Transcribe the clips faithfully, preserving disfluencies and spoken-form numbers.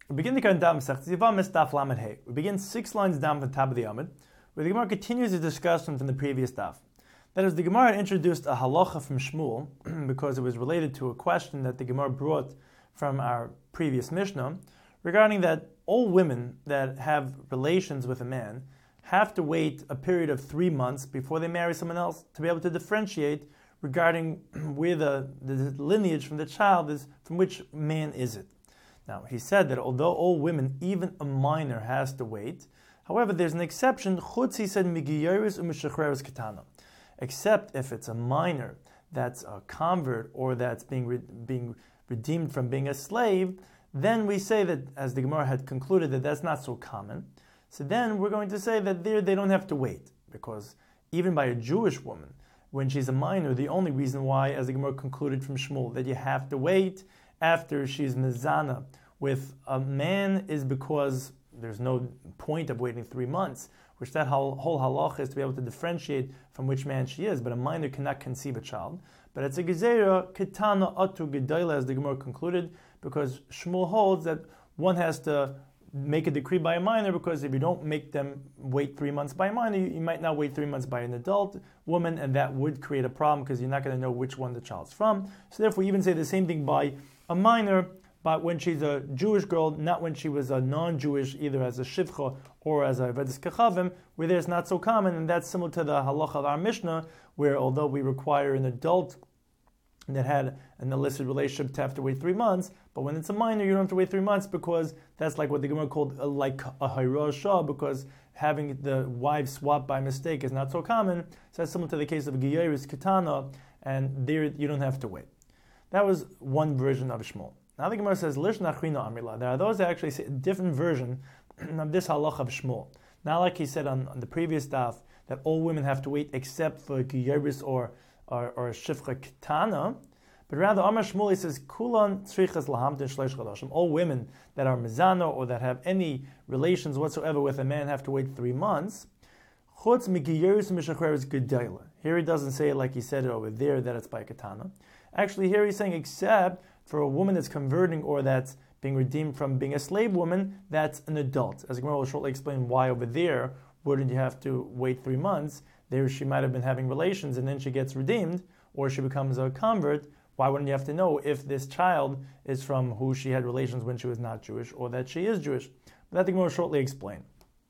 We begin the Dam Masechtas Yevamos Daf Lamed Hey. We begin six lines down from the top of the Amud, where the Gemara continues the discussion from the previous Daf. That is, the Gemara introduced a halacha from Shmuel because it was related to a question that the Gemara brought from our previous Mishnah regarding that all women that have relations with a man have to wait a period of three months before they marry someone else to be able to differentiate regarding where the, the lineage from the child is, from which man is it. Now, he said that although all women, even a minor, has to wait, however, there's an exception, chutz, he said, migiyoris u'mishachreres katana, except if it's a minor that's a convert or that's being re- being redeemed from being a slave, then we say that, as the Gemara had concluded, that that's not so common. So then we're going to say that there they don't have to wait, because even by a Jewish woman, when she's a minor, the only reason why, as the Gemara concluded from Shmuel, that you have to wait after she's mezana with a man is because there's no point of waiting three months, which that whole, whole halacha is to be able to differentiate from which man she is, but a minor cannot conceive a child. But it's a gezerah, ketana atu gedayla, as the Gemara concluded, because Shmuel holds that one has to make a decree by a minor, because if you don't make them wait three months by a minor, you, you might not wait three months by an adult woman, and that would create a problem because you're not going to know which one the child's from. So therefore, we even say the same thing by a minor, but when she's a Jewish girl, not when she was a non-Jewish, either as a shivcha or as a vedis kechavim, where there's not so common, and that's similar to the halacha of our Mishnah, where although we require an adult that had an illicit relationship to have to wait three months, but when it's a minor, you don't have to wait three months, because that's like what the Gemara called a, like a hayra shah, because having the wife swap by mistake is not so common. So that's similar to the case of giyaris katana, and there you don't have to wait. That was one version of Shmuel. Now the Gemara says, Lish nachrina amrila. There are those that actually say a different version of this halacha of Shmuel. Not like he said on, on the previous daf, that all women have to wait except for giyaris or or, or shifcha ketana, but rather Amar Shmuel, he says, Kulan tzrichas lahamtin shleish chadashim. All women that are mezana or that have any relations whatsoever with a man have to wait three months. Chutz migiyaris mishachreres gedayla. Here he doesn't say it like he said it over there, that it's by katana. Actually, here he's saying except for a woman that's converting or that's being redeemed from being a slave woman, that's an adult. As Gemara will shortly explain why over there wouldn't you have to wait three months. There she might have been having relations and then she gets redeemed, or she becomes a convert. Why wouldn't you have to know if this child is from who she had relations when she was not Jewish, or that she is Jewish? But that the Gemara will shortly explain.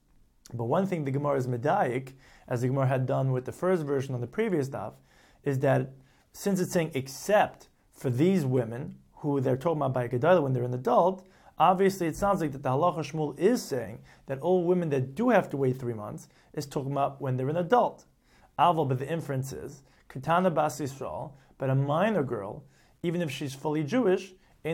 But one thing the Gemara is medayik, as the Gemara had done with the first version on the previous daf, is that since it's saying except for these women, who they're talking about by Gedayla when they're an adult, obviously it sounds like that the halacha Shmuel is saying that all women that do have to wait three months is talking about when they're an adult. Aval, but the inference is, Ketana Bas Yisrael, but a minor girl, even if she's fully Jewish,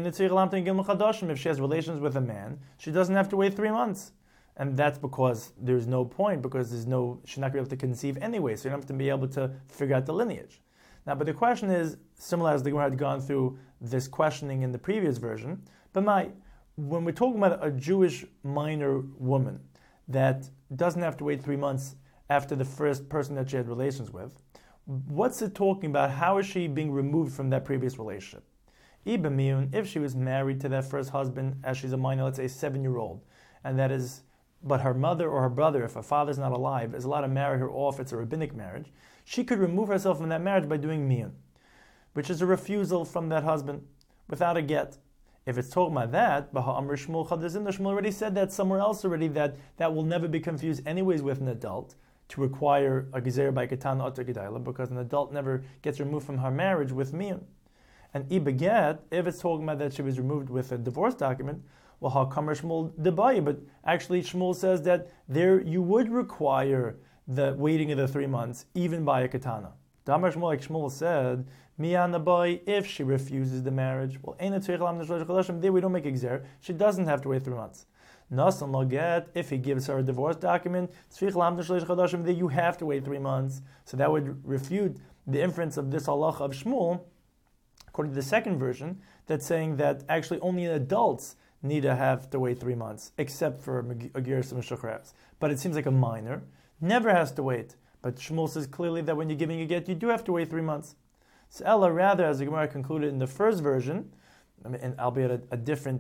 if she has relations with a man, she doesn't have to wait three months. And that's because there's no point, because there's no, she's not going to be able to conceive anyway, so you don't have to be able to figure out the lineage. Now, but the question is, similar as the Gemara had gone through this questioning in the previous version, but my, when we're talking about a Jewish minor woman that doesn't have to wait three months after the first person that she had relations with, what's it talking about? How is she being removed from that previous relationship? Ibamiyun, if she was married to that first husband as she's a minor, let's say a seven-year-old, and that is, but her mother or her brother, if her father's not alive, is allowed to marry her off, it's a rabbinic marriage, she could remove herself from that marriage by doing miyun, which is a refusal from that husband without a get. If it's talking about that, Baha'amr Shmuel Chadazim, the Shmuel already said that somewhere else already, that that will never be confused anyways with an adult, to require a gezer by ketana or gedayla, because an adult never gets removed from her marriage with miyun. And ibaget, if it's talking about that she was removed with a divorce document, well, how come Shmuel debayi? But actually, Shmuel says that there you would require the waiting of the three months, even by a katana. Damar Shmuel, like Shmuel said, miyana boy, if she refuses the marriage, well, there we don't make exer. She doesn't have to wait three months. Nasan loget, if he gives her a divorce document, there you have to wait three months. So that would refute the inference of this halacha of Shmuel, according to the second version, that's saying that actually only adults need to have to wait three months, except for Agiris and Shachras. But it seems like a minor never has to wait. But Shmuel says clearly that when you're giving a get, you do have to wait three months. So Ella, rather, as the Gemara concluded in the first version, I mean, and albeit a, a different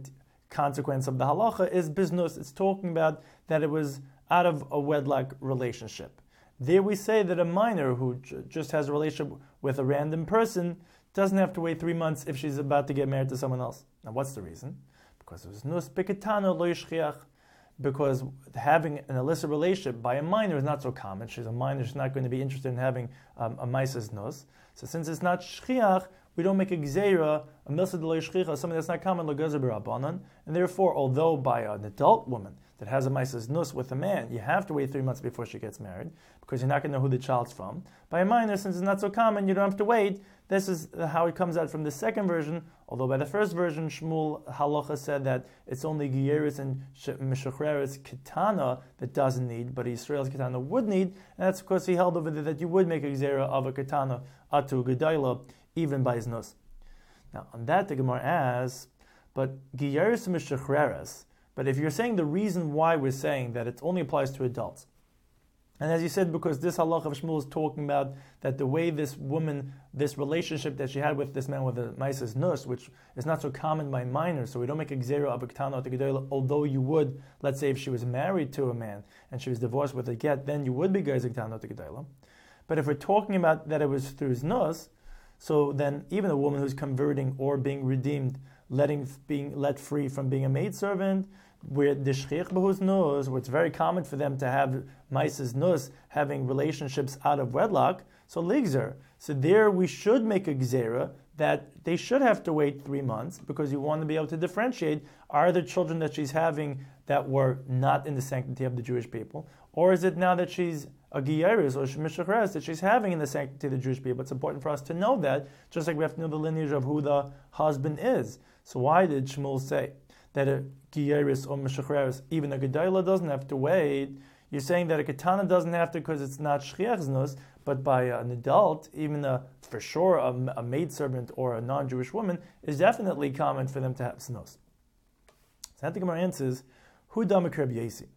consequence of the halacha is biznus. It's talking about that it was out of a wedlock relationship. There we say that a minor who j- just has a relationship with a random person doesn't have to wait three months if she's about to get married to someone else. Now what's the reason? Because it was nus beketano lo yishchiach. Because having an illicit relationship by a minor is not so common. She's a minor, she's not going to be interested in having um, a maisas nus. So since it's not shchiach, we don't make a gzeira, a milsa de lo yishchiach, something that's not common, lo gezer b'rabbanan. And therefore, although by an adult woman that has a maisas nus with a man, you have to wait three months before she gets married, because you're not going to know who the child's from. By a minor, since it's not so common, you don't have to wait. This is how it comes out from the second version, although by the first version, Shmuel Halacha said that it's only Giyeris and Meshuchreres Ketana that doesn't need, but Yisrael's Ketana would need, and that's because he held over there that you would make a Gzera of a Ketana Atu Gedayla, even by his nus. Now, on that, the Gemara asks, but Giyeris and Meshuchreres, but if you're saying the reason why we're saying that it only applies to adults, and as you said, because this halacha of Shmuel is talking about that the way this woman, this relationship that she had with this man with the maisas nus, which is not so common by minors, so we don't make a gzera of a ketana to gedola, although you would, let's say if she was married to a man and she was divorced with a get, then you would be geizer ketana to gedola. But if we're talking about that it was through his nus, so then even a woman who's converting or being redeemed, letting being let free from being a maidservant, where the shchich behus nus, where it's very common for them to have maisas nus having relationships out of wedlock, so ligzer. So there we should make a gzera that they should have to wait three months because you want to be able to differentiate, are the children that she's having that were not in the sanctity of the Jewish people, or is it now that she's a giyeris or shemishachres that she's having in the sanctity of the Jewish people? It's important for us to know that, just like we have to know the lineage of who the husband is. So why did Shmuel say that a giyeris or meshachreres, even a gedayla doesn't have to wait? You're saying that a ketana doesn't have to because it's not shchiach nus, but by an adult, even a, for sure a, a maidservant or a non-Jewish woman, is definitely common for them to have snus. So the Gemara answers, Hu damak Rabbi Yasi.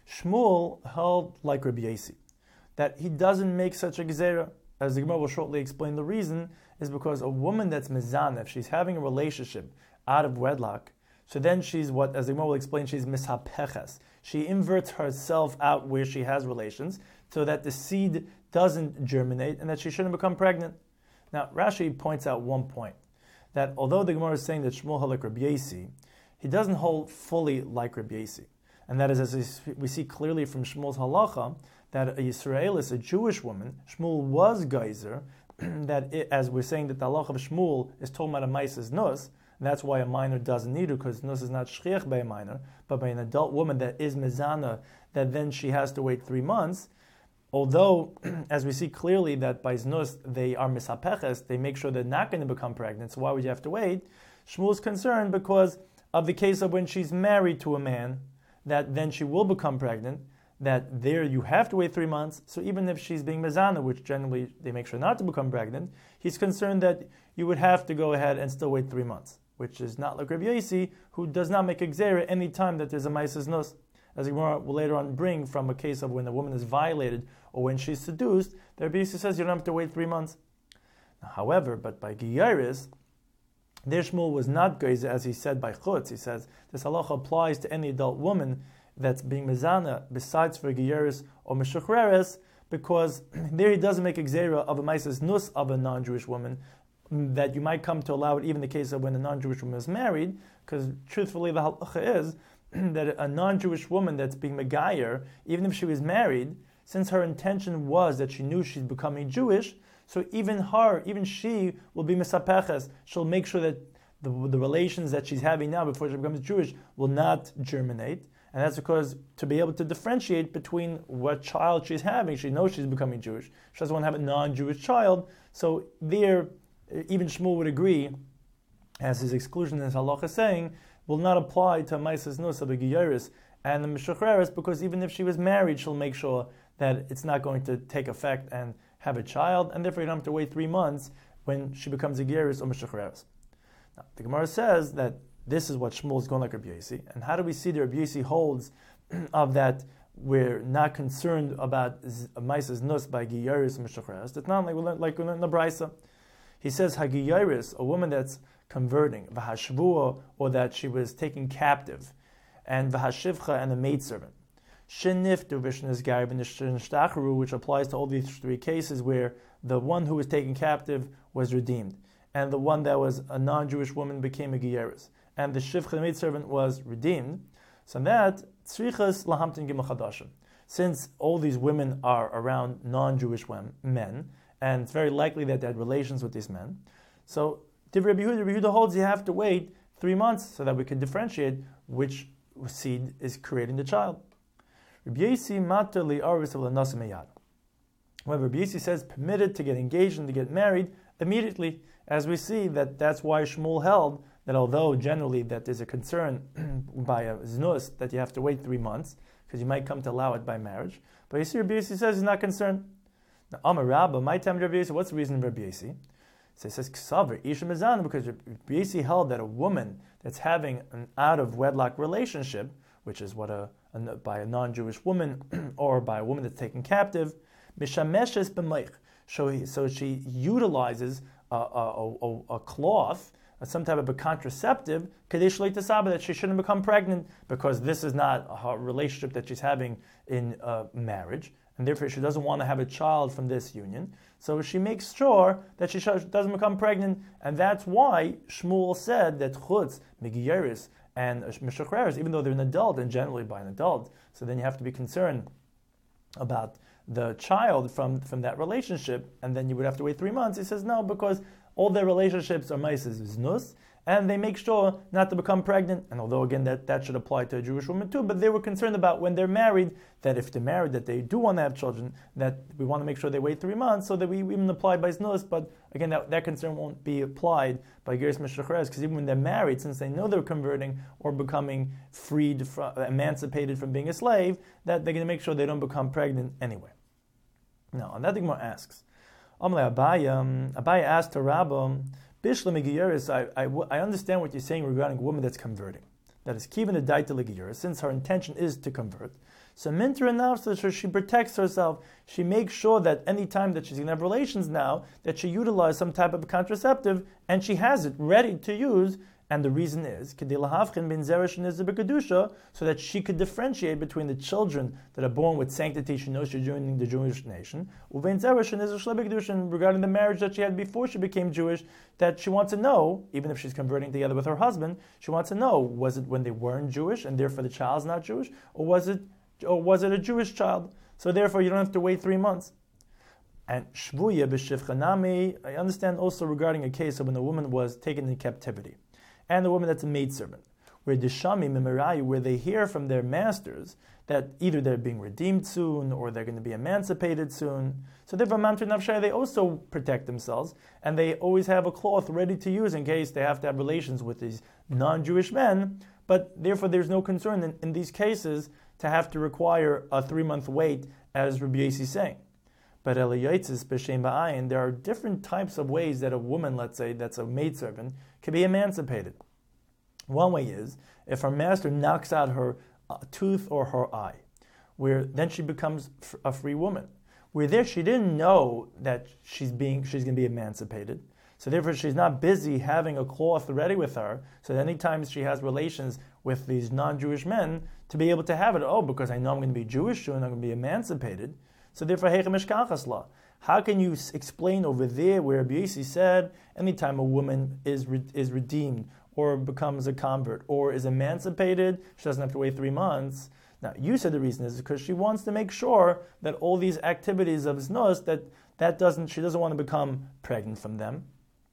Shmuel held like Rabbi Yasi, that he doesn't make such a gezerah. As the Gemara will shortly explain, the reason is because a woman that's mizanah, if she's having a relationship out of wedlock, so then she's what, as the Gemara will explain, she's mishapeches. She inverts herself out where she has relations, so that the seed doesn't germinate and that she shouldn't become pregnant. Now, Rashi points out one point, that although the Gemara is saying that Shmuel held like Rabbi Yasi, he doesn't hold fully like Rabbi Yasi. And that is, as we see clearly from Shmuel's halacha, that a Yisraelis, a Jewish woman, Shmuel was geyser, that it, as we're saying that the halacha of Shmuel is talking about a maisas nus, and that's why a minor doesn't need her, because nus is not shchiach by a minor, but by an adult woman that is mizana, that then she has to wait three months. Although, as we see clearly that by znus they are misapeches, they make sure they're not going to become pregnant, so why would you have to wait? Shmuel's concerned because of the case of when she's married to a man, that then she will become pregnant, that there you have to wait three months, so even if she's being mizana, which generally they make sure not to become pregnant, he's concerned that you would have to go ahead and still wait three months, which is not like Rabbi Yasi, who does not make a gzera any time that there's a maisas nus, as we will later on bring from a case of when a woman is violated or when she's seduced, the Rabbi Yasi says you don't have to wait three months. Now, however, but by Giyaris, there Shmuel was not geyser, as he said by Chutz. He says this halacha applies to any adult woman that's being mezana, besides for Giyaris or Meshuchreres, because there he doesn't make a gzera of a maisas nus of a non-Jewish woman, that you might come to allow it even in the case of when a non-Jewish woman is married, because truthfully the halacha is that a non-Jewish woman that's being megayer, even if she was married, since her intention was that she knew she's becoming Jewish, so even her, even she will be misapeches. She'll make sure that the, the relations that she's having now before she becomes Jewish will not germinate. And that's because to be able to differentiate between what child she's having, she knows she's becoming Jewish. She doesn't want to have a non-Jewish child. So there, even Shmuel would agree, as his exclusion in his halacha is saying, will not apply to maisas nus of a giyaris and the meshuchreres, because even if she was married, she'll make sure that it's not going to take effect and have a child, and therefore you don't have to wait three months when she becomes a giyaris or meshuchreres. Now, the Gemara says that this is what Shmuel is going like Rabbi Yasi, and how do we see that Rabbi Yasi holds of that we're not concerned about maisas nus by giyaris and meshuchreres? It's not like we learned like in the Brisa. He says hagiyaris, a woman that's converting, v'hashvua, or that she was taken captive, and v'hashivcha, and the maidservant. Sheniftu v'shnesgar v'nishtachru, which applies to all these three cases where the one who was taken captive was redeemed, and the one that was a non-Jewish woman became a geyeris, and the shivcha, the maidservant, was redeemed. So that tzrichas lahamtin gimel chadashim. Since all these women are around non-Jewish men, and it's very likely that they had relations with these men, so Divrei Rabbi Yehuda, Rabbi Yehuda holds you have to wait three months so that we can differentiate which seed is creating the child. Rabbi Yossi matar li'aris v'lanasa meyad. However, Rabbi Yossi says permitted to get engaged and to get married immediately, as we see that that's why Shmuel held that although generally that there's a concern by a znus that you have to wait three months because you might come to allow it by marriage, but you see Rabbi Yossi says he's not concerned. Now, Amar Rabba, my time Rabbi Yossi, what's the reason of Rabbi Yossi? So it says Ksaver Isha Mizana, because Rabbi Yossi held that a woman that's having an out of wedlock relationship, which is what a, a by a non-Jewish woman or by a woman that's taken captive, mishameshes b'meich. So, so she utilizes a, a, a, a cloth, some type of a contraceptive, kadesh leitasaba, that she shouldn't become pregnant because this is not a relationship that she's having in uh, marriage, and therefore she doesn't want to have a child from this union. So she makes sure that she doesn't become pregnant, and that's why Shmuel said that chutz, migiyeris, and mishachreres, even though they're an adult and generally by an adult, so then you have to be concerned about the child from, from that relationship, and then you would have to wait three months. He says no, because all their relationships are maises znus, and they make sure not to become pregnant. And although again that, that should apply to a Jewish woman too, but they were concerned about when they're married, that if they're married, that they do want to have children, that we want to make sure they wait three months, so that we even apply by znus. But again, that, that concern won't be applied by geris mishachres, because even when they're married, since they know they're converting or becoming freed, from, emancipated from being a slave, that they're going to make sure they don't become pregnant anyway. Now, and that the Gemara asks, Amalei Abaye, Abaye asked to Rabba, Bishla Megiyeris, I, I, I understand what you're saying regarding a woman that's converting. That is, keeping the daita Legiyeris, since her intention is to convert. So Minter announced so she protects herself. She makes sure that any time that she's going to have relations now, that she utilizes some type of contraceptive, and she has it ready to use. And the reason is, so that she could differentiate between the children that are born with sanctity, she knows she's joining the Jewish nation, regarding the marriage that she had before she became Jewish, that she wants to know, even if she's converting together with her husband, she wants to know, was it when they weren't Jewish, and therefore the child's not Jewish, or was it, or was it a Jewish child? So therefore you don't have to wait three months. And Shvuya b'shivchanami, I understand also regarding a case of when a woman was taken in captivity, and the woman that's a maidservant, where Dishami Mimirayu, where they hear from their masters that either they're being redeemed soon or they're going to be emancipated soon. So therefore, Mamter Nafshay, they also protect themselves, and they always have a cloth ready to use in case they have to have relations with these non-Jewish men. But therefore, there's no concern in, in these cases to have to require a three-month wait, as Rabbi Yossi is saying. But Eliyatzis b'shem ba'ayin, there are different types of ways that a woman, let's say, that's a maidservant, can be emancipated. One way is if her master knocks out her uh, tooth or her eye, where then she becomes f- a free woman. Where there she didn't know that she's being she's going to be emancipated, so therefore she's not busy having a cloth ready with her. So that anytime she has relations with these non-Jewish men, to be able to have it, oh, because I know I'm going to be Jewish soon, I'm going to be emancipated. So therefore, how can you explain over there where Rabbi Yossi said anytime a woman is re- is redeemed or becomes a convert or is emancipated, she doesn't have to wait three months? Now, you said the reason is because she wants to make sure that all these activities of znus, that that doesn't she doesn't want to become pregnant from them.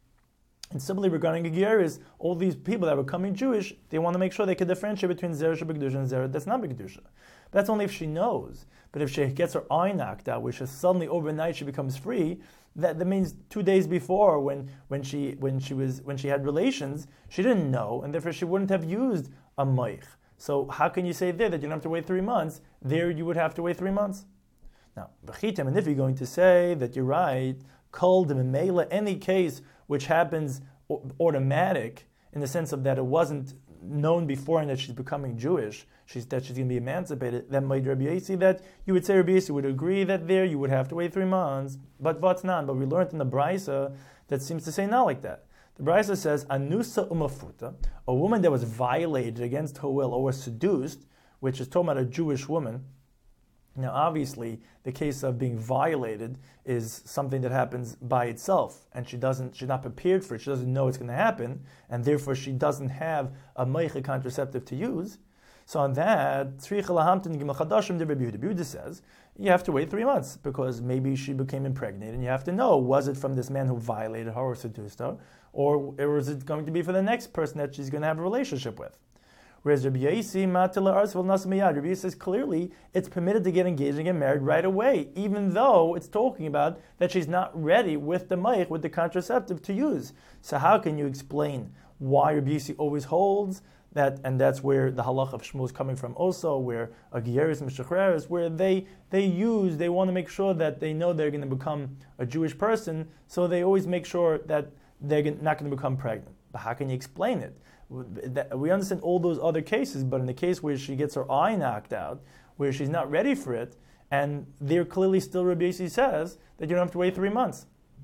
And similarly, regarding Geyeris, all these people that are becoming Jewish, they want to make sure they can differentiate between Zerah Shebekdusha and Zerah that's not Bekdusha. That's only if she knows. But if she gets her eye knocked out, which is suddenly overnight she becomes free, that, that means two days before when, when she when she was when she had relations, she didn't know, and therefore she wouldn't have used a moich. So how can you say there that you don't have to wait three months? There you would have to wait three months. Now, B'chitem, and if you're going to say that you're right, Kol D'Memela, any case which happens automatic in the sense of that it wasn't known before and that she's becoming Jewish, she's, that she's going to be emancipated, then might Rabbi Yossi that you would say Rabbi Yossi would agree that there you would have to wait three months. But what's not? But we learned in the Brisa that seems to say not like that. The Brisa says, Anusa umafuta, a woman that was violated against her will or was seduced, which is talking about a Jewish woman. Now, obviously, the case of being violated is something that happens by itself, and she doesn't, she's not prepared for it. She doesn't know it's going to happen, and therefore she doesn't have a meicha contraceptive to use. So on that, Tzricha lahamtin gimel chadashim, the Rebbe Yehuda says, you have to wait three months because maybe she became impregnated, and you have to know, was it from this man who violated her or seduced her, or, or is it going to be for the next person that she's going to have a relationship with? Whereas Rabbi Yaisi, Matila Arsval Nasmiyad, Rabbi Yaisi says clearly it's permitted to get engaged and get married right away, even though it's talking about that she's not ready with the maich, with the contraceptive to use. So how can you explain why Rabbi Yaisi always holds that, and that's where the halach of Shmuel is coming from also, where a Gieris and Meshacheres, where they, they use, they want to make sure that they know they're going to become a Jewish person, so they always make sure that they're not going to become pregnant. But how can you explain it? We understand all those other cases, but in the case where she gets her eye knocked out, where she's not ready for it, and there clearly still Rabbi Yossi says that you don't have to wait three months.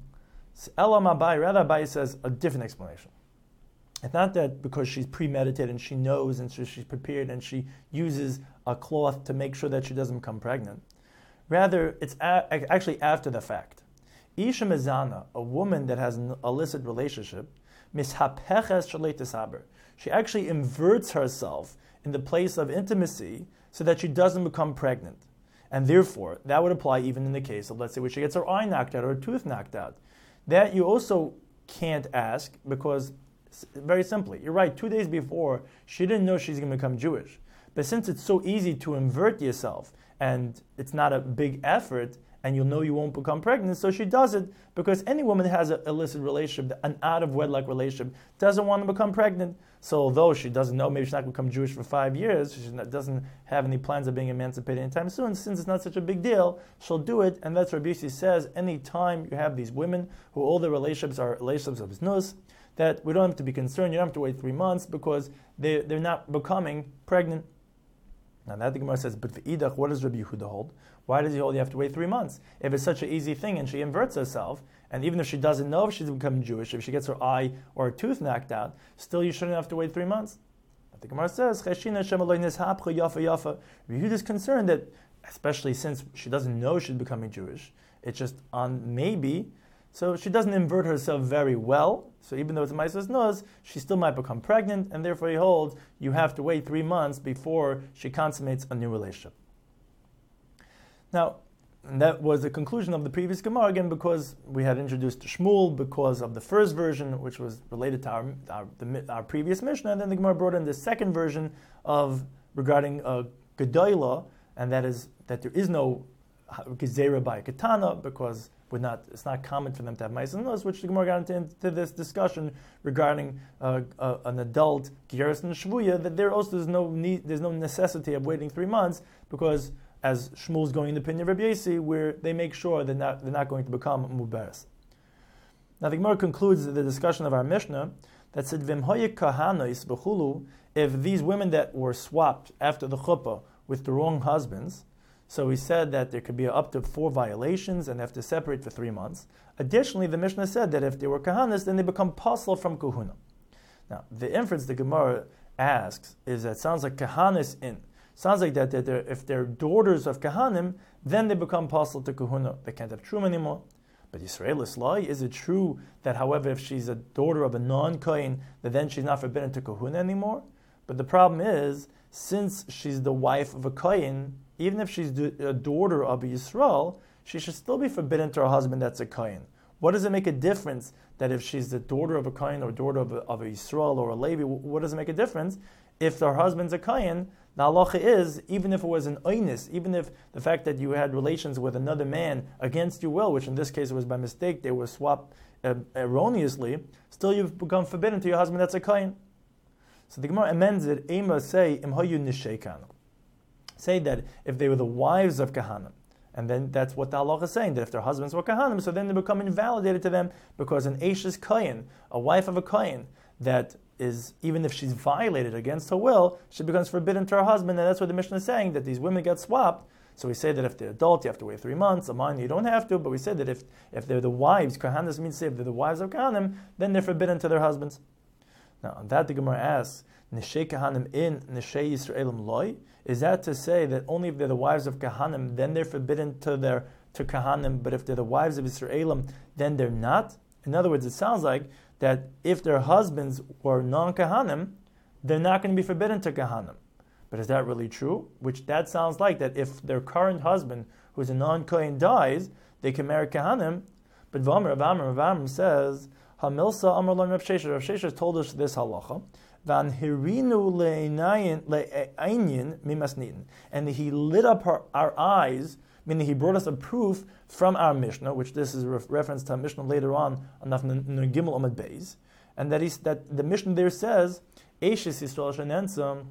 Elam Abai, rather Abai says a different explanation. It's not that because she's premeditated and she knows and so she's prepared and she uses a cloth to make sure that she doesn't become pregnant. Rather, it's a- actually after the fact. Isha Mezana, a woman that has an illicit relationship, mishapeches shalei saber. She actually inverts herself in the place of intimacy so that she doesn't become pregnant. And therefore, that would apply even in the case of, let's say, where she gets her eye knocked out or her tooth knocked out. That you also can't ask because, very simply, you're right, two days before, she didn't know she's going to become Jewish. But since it's so easy to invert yourself, and it's not a big effort, and you'll know you won't become pregnant, so she does it because any woman that has an illicit relationship, an out-of-wedlock relationship, doesn't want to become pregnant. So although she doesn't know, maybe she's not going to become Jewish for five years, she doesn't have any plans of being emancipated anytime soon, since it's not such a big deal, she'll do it, and that's what Rabbi Yossi says, any time you have these women who all their relationships are relationships of znus, that we don't have to be concerned, you don't have to wait three months because they, they're not becoming pregnant. Now that the Gemara says, but for Idach, what does Rabbi Yehuda hold? Why does he hold you have to wait three months? If it's such an easy thing and she inverts herself, and even if she doesn't know if she's becoming Jewish, if she gets her eye or her tooth knocked out, still you shouldn't have to wait three months. But the Gemara says, Cheshina Shemaloi Nishapcha Yafa Yafa. Rabbi Yehuda is concerned that, especially since she doesn't know she's becoming Jewish, it's just on maybe, so she doesn't invert herself very well. So even though it's a Maaseh Nuz, she still might become pregnant, and therefore he holds you have to wait three months before she consummates a new relationship. Now, that was the conclusion of the previous Gemara, again, because we had introduced Shmuel because of the first version, which was related to our our, the, our previous Mishnah, and then the Gemara brought in the second version of regarding uh, Gedolah, and that is that there is no Gezerah by Katana because we're not, it's not common for them to have Maaseh Nuz, which the Gemara got into, into this discussion regarding uh, uh, an adult Geras and Shvuya, that there also is no need, there's no necessity of waiting three months because as Shmuel's going in the opinion of Rabbi Yossi, where they make sure they're not, they're not going to become Muberes. Now the Gemara concludes the discussion of our Mishnah that said, V'mhoye kahanos v'chulu, if these women that were swapped after the chuppah with the wrong husbands, so we said that there could be up to four violations and they have to separate for three months. Additionally, the Mishnah said that if they were kahanas, then they become pasul from kahuna. Now, the inference the Gemara asks is that it sounds like kahanas in. Sounds like that, that they're, if they're daughters of Kahanim, then they become pasul to Kahuna. They can't have Trum anymore. But Yisrael Islai, is it true that, however, if she's a daughter of a non-Kohen, that then she's not forbidden to Kahuna anymore? But the problem is, since she's the wife of a Kohen, even if she's a daughter of a Yisrael, she should still be forbidden to her husband that's a Kohen. What does it make a difference that if she's the daughter of a Kohen or daughter of a, of a Yisrael or a Levi, what does it make a difference? If her husband's a Kohen, the halacha is, even if it was an oinus, even if the fact that you had relations with another man against your will, which in this case was by mistake, they were swapped uh, erroneously, still you've become forbidden to your husband that's a Kohen. So the Gemara amends it, Ema say, Im hayu nisheikan. Say that if they were the wives of Kahanim, and then that's what the halacha is saying, that if their husbands were Kahanim, so then they become invalidated to them, because an Eishes Kohen, a wife of a Kohen, that is, even if she's violated against her will, she becomes forbidden to her husband, and that's what the Mishnah is saying, that these women get swapped, So we say that if they're adult, you have to wait three months. A minor, you don't have to. But we say that if, if they're the wives, kahanas means if they're the wives of kahanim, then they're forbidden to their husbands. Now, on that the Gemara asks, Neshei kahanim in Neshei Yisraelim loy? Is that to say that only if they're the wives of kahanim, then they're forbidden to their to kahanim, but if they're the wives of Yisraelim, then they're not? In other words, it sounds like that if their husbands were non-kahanim, they're not going to be forbidden to kahanim. But is that really true? Which that sounds like that if their current husband, who's a non-kohen, dies, they can marry kahanim. But V'amr, V'amr, V'amr says, Hamilsa Amar Lon Rav Sheshes. Rav Sheshes told us this halacha. Van hirinu le'ayin mimasnitin. And he lit up our, our eyes, meaning he brought us a proof from our Mishnah, which this is a reference to a Mishnah later on, on Gimel Amud Beis, and that, is, that the Mishnah there says, Eishes Yisrael Shenensam,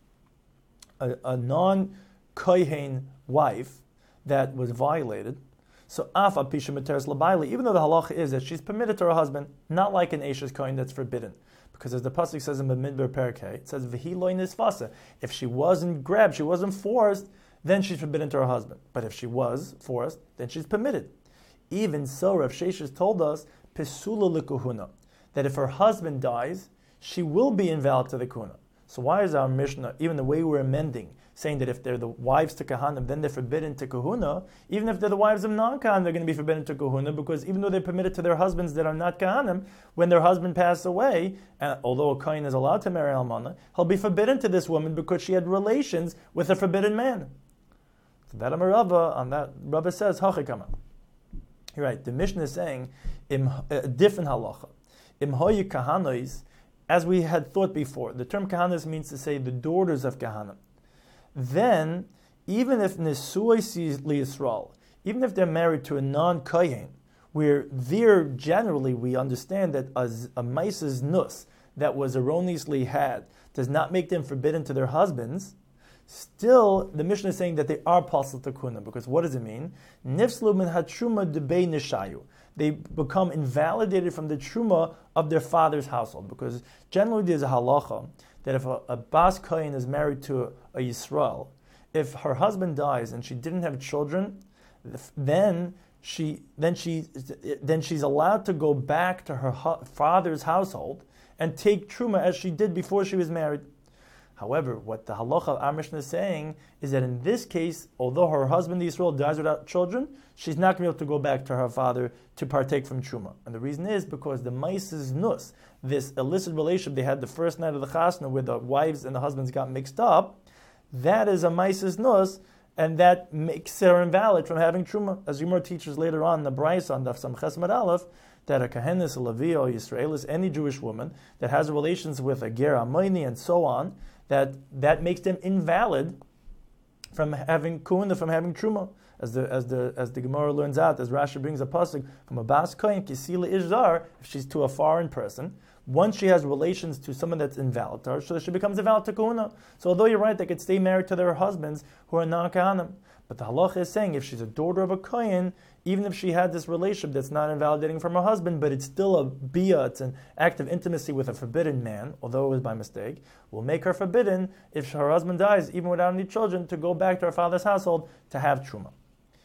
a, a non-kohen wife that was violated. So af apisha materes labaili, even though the halacha is that she's permitted to her husband, not like an Eishes kohen that's forbidden. Because as the pasuk says in the Midbar Perkei, it says v'hi lo nisfasa. If she wasn't grabbed, she wasn't forced, then she's forbidden to her husband. But if she was forced, then she's permitted. Even so, Rav Sheshes told us pesula likuhuna, that if her husband dies, she will be invalid to the kuna. So why is our Mishnah, even the way we're amending, saying that if they're the wives to kahanim, then they're forbidden to kahuna? Even if they're the wives of non-kahanim, they're going to be forbidden to kahuna, because even though they're permitted to their husbands that are not kahanim, when their husband passes away, and although a kohen is allowed to marry almana, he'll be forbidden to this woman because she had relations with a forbidden man. So that Amar Rava, on that Rava says hachikama. You're right. The Mishnah is saying im, a different halacha. Im hoyi kahanois, as we had thought before, the term kahanas means to say the daughters of kahanim. Then, even if Nesuai Yisrael, even if they're married to a non-kohen, where there generally we understand that a, a maisa's nus that was erroneously had does not make them forbidden to their husbands, still the Mishnah is saying that they are pasal takuna, because what does it mean? Nifslu min hatruma debei nishayu. They become invalidated from the truma of their father's household, because generally there's a halacha that if a, a bas kohen is married to a, a Yisrael, if her husband dies and she didn't have children, then she then she then she's allowed to go back to her hu- father's household and take truma as she did before she was married. However, what the halacha of our Mishnah is saying is that in this case, although her husband Yisrael dies without children, she's not going to be able to go back to her father to partake from truma. And the reason is because the maises nus, this illicit relationship they had the first night of the chasna, where the wives and the husbands got mixed up, that is a maises nus, and that makes her invalid from having truma. As Yomar teaches later on in the Bryce on Daf Samches Mad Aleph, that a kahenis, a levi, or Yisraelis, any Jewish woman that has relations with a ger amayni and so on, that that makes them invalid from having kuna, from having truma. As the as the as the Gemara learns out, as Rashi brings a pasuk from a bas kohen kisila ishzar, if she's to a foreign person, once she has relations to someone that's invalid to her, so she becomes invalid to kuna. So although you're right, they could stay married to their husbands who are non-kahanim. But the halacha is saying if she's a daughter of a kohen, even if she had this relationship that's not invalidating from her husband, but it's still a bia, it's an act of intimacy with a forbidden man, although it was by mistake, will make her forbidden if her husband dies, even without any children, to go back to her father's household to have truma.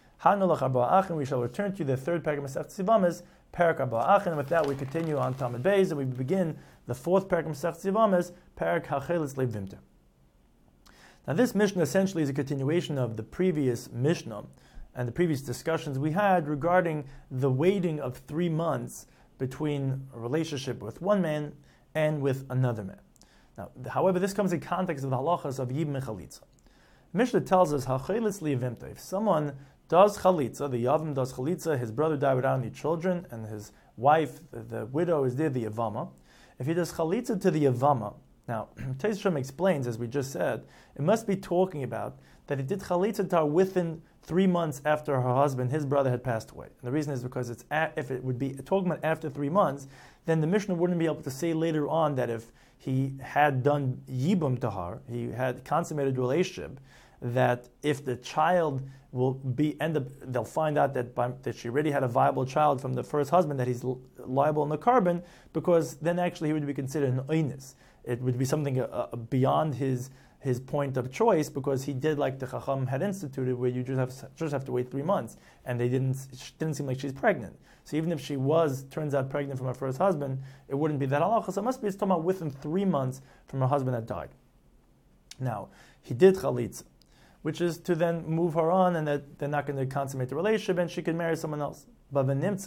We shall return to the third parak of Masechet Sivamis, parak Arba Achin. With that, we continue on Talmud Beis, and we begin the fourth parak of Masechet Sivamis, parak Hachelis Levimter. Now, this Mishnah essentially is a continuation of the previous Mishnah and the previous discussions we had regarding the waiting of three months between a relationship with one man and with another man. Now, however, this comes in context of the halachas of Yibum and Chalitza. Mishnah tells us, Hachelis Levimter, if someone does Chalitza, the Yavam does Chalitza, his brother died without any children, and his wife, the, the widow, is there, the Yavama. If he does Chalitza to the Yavama, now, Teis Shem explains, as we just said, it must be talking about that he did Chalitza to her within three months after her husband, his brother, had passed away. And the reason is because it's at, if it would be talking about after three months, then the Mishnah wouldn't be able to say later on that if he had done Yibum to her, he had consummated relationship, that if the child will be end up, they'll find out that by, that she already had a viable child from the first husband, that he's liable in the carbon, because then actually he would be considered an oinus. It would be something uh, beyond his his point of choice, because he did like the Chacham had instituted, where you just have just have to wait three months, and they didn't it didn't seem like she's pregnant. So even if she was turns out pregnant from her first husband, it wouldn't be that halacha. So it must be it's talking about within three months from her husband that died. Now he did chalitza, which is to then move her on, and that they're not going to consummate the relationship, and she can marry someone else. But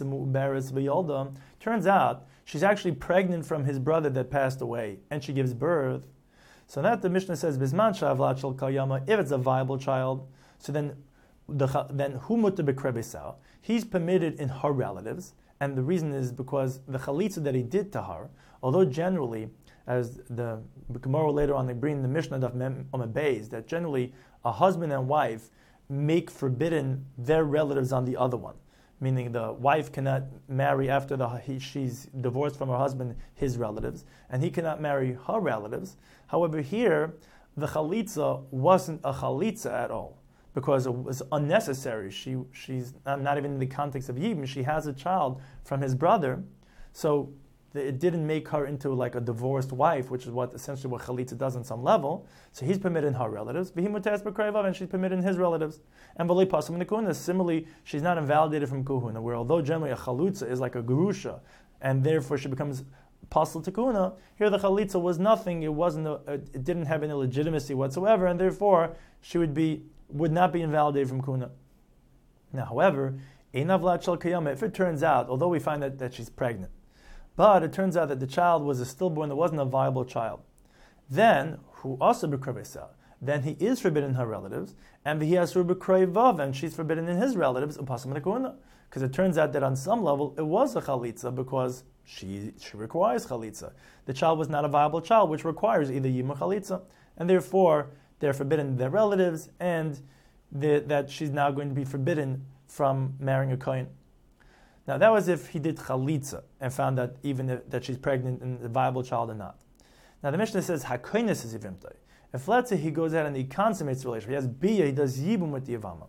turns out she's actually pregnant from his brother that passed away, and she gives birth. So that the Mishnah says, Bisman shavlat shel kayama, if it's a viable child, so then the, then hu mutar b'krebesau, he's permitted in her relatives, and the reason is because the chalitza that he did to her, although generally, as the Gemara later on they bring the Mishnah of Mem Beis, that generally a husband and wife make forbidden their relatives on the other one. Meaning the wife cannot marry after the, he, she's divorced from her husband, his relatives, and he cannot marry her relatives. However, here, the chalitza wasn't a chalitza at all, because it was unnecessary. She She's not, not even in the context of Yibum. She has a child from his brother, so it didn't make her into like a divorced wife, which is what essentially what chalitza does on some level. So he's permitted in her relatives, and she's permitted in his relatives. And similarly, she's not invalidated from kuhuna, where although generally a chalutza is like a gerusha, and therefore she becomes apostle to kuhuna, here the chalitza was nothing. It wasn't. A, it didn't have any legitimacy whatsoever, and therefore she would be would not be invalidated from kuhuna. Now, however, if it turns out, although we find that, that she's pregnant, but it turns out that the child was a stillborn, that wasn't a viable child, then who also b'krevesah, then he is forbidden in her relatives, and he has b'krevav, and she's forbidden in his relatives, because it turns out that on some level it was a chalitza, because she she requires chalitza. The child was not a viable child, which requires either yim or chalitza, and therefore they're forbidden in their relatives, and the, that she's now going to be forbidden from marrying a kohen. Now that was if he did chalitza and found that even if, that she's pregnant and a viable child or not. Now the Mishnah says hakoines is yivimtoi. If let's say he goes out and he consummates the relationship, he has bia, he does yibum with the yavama.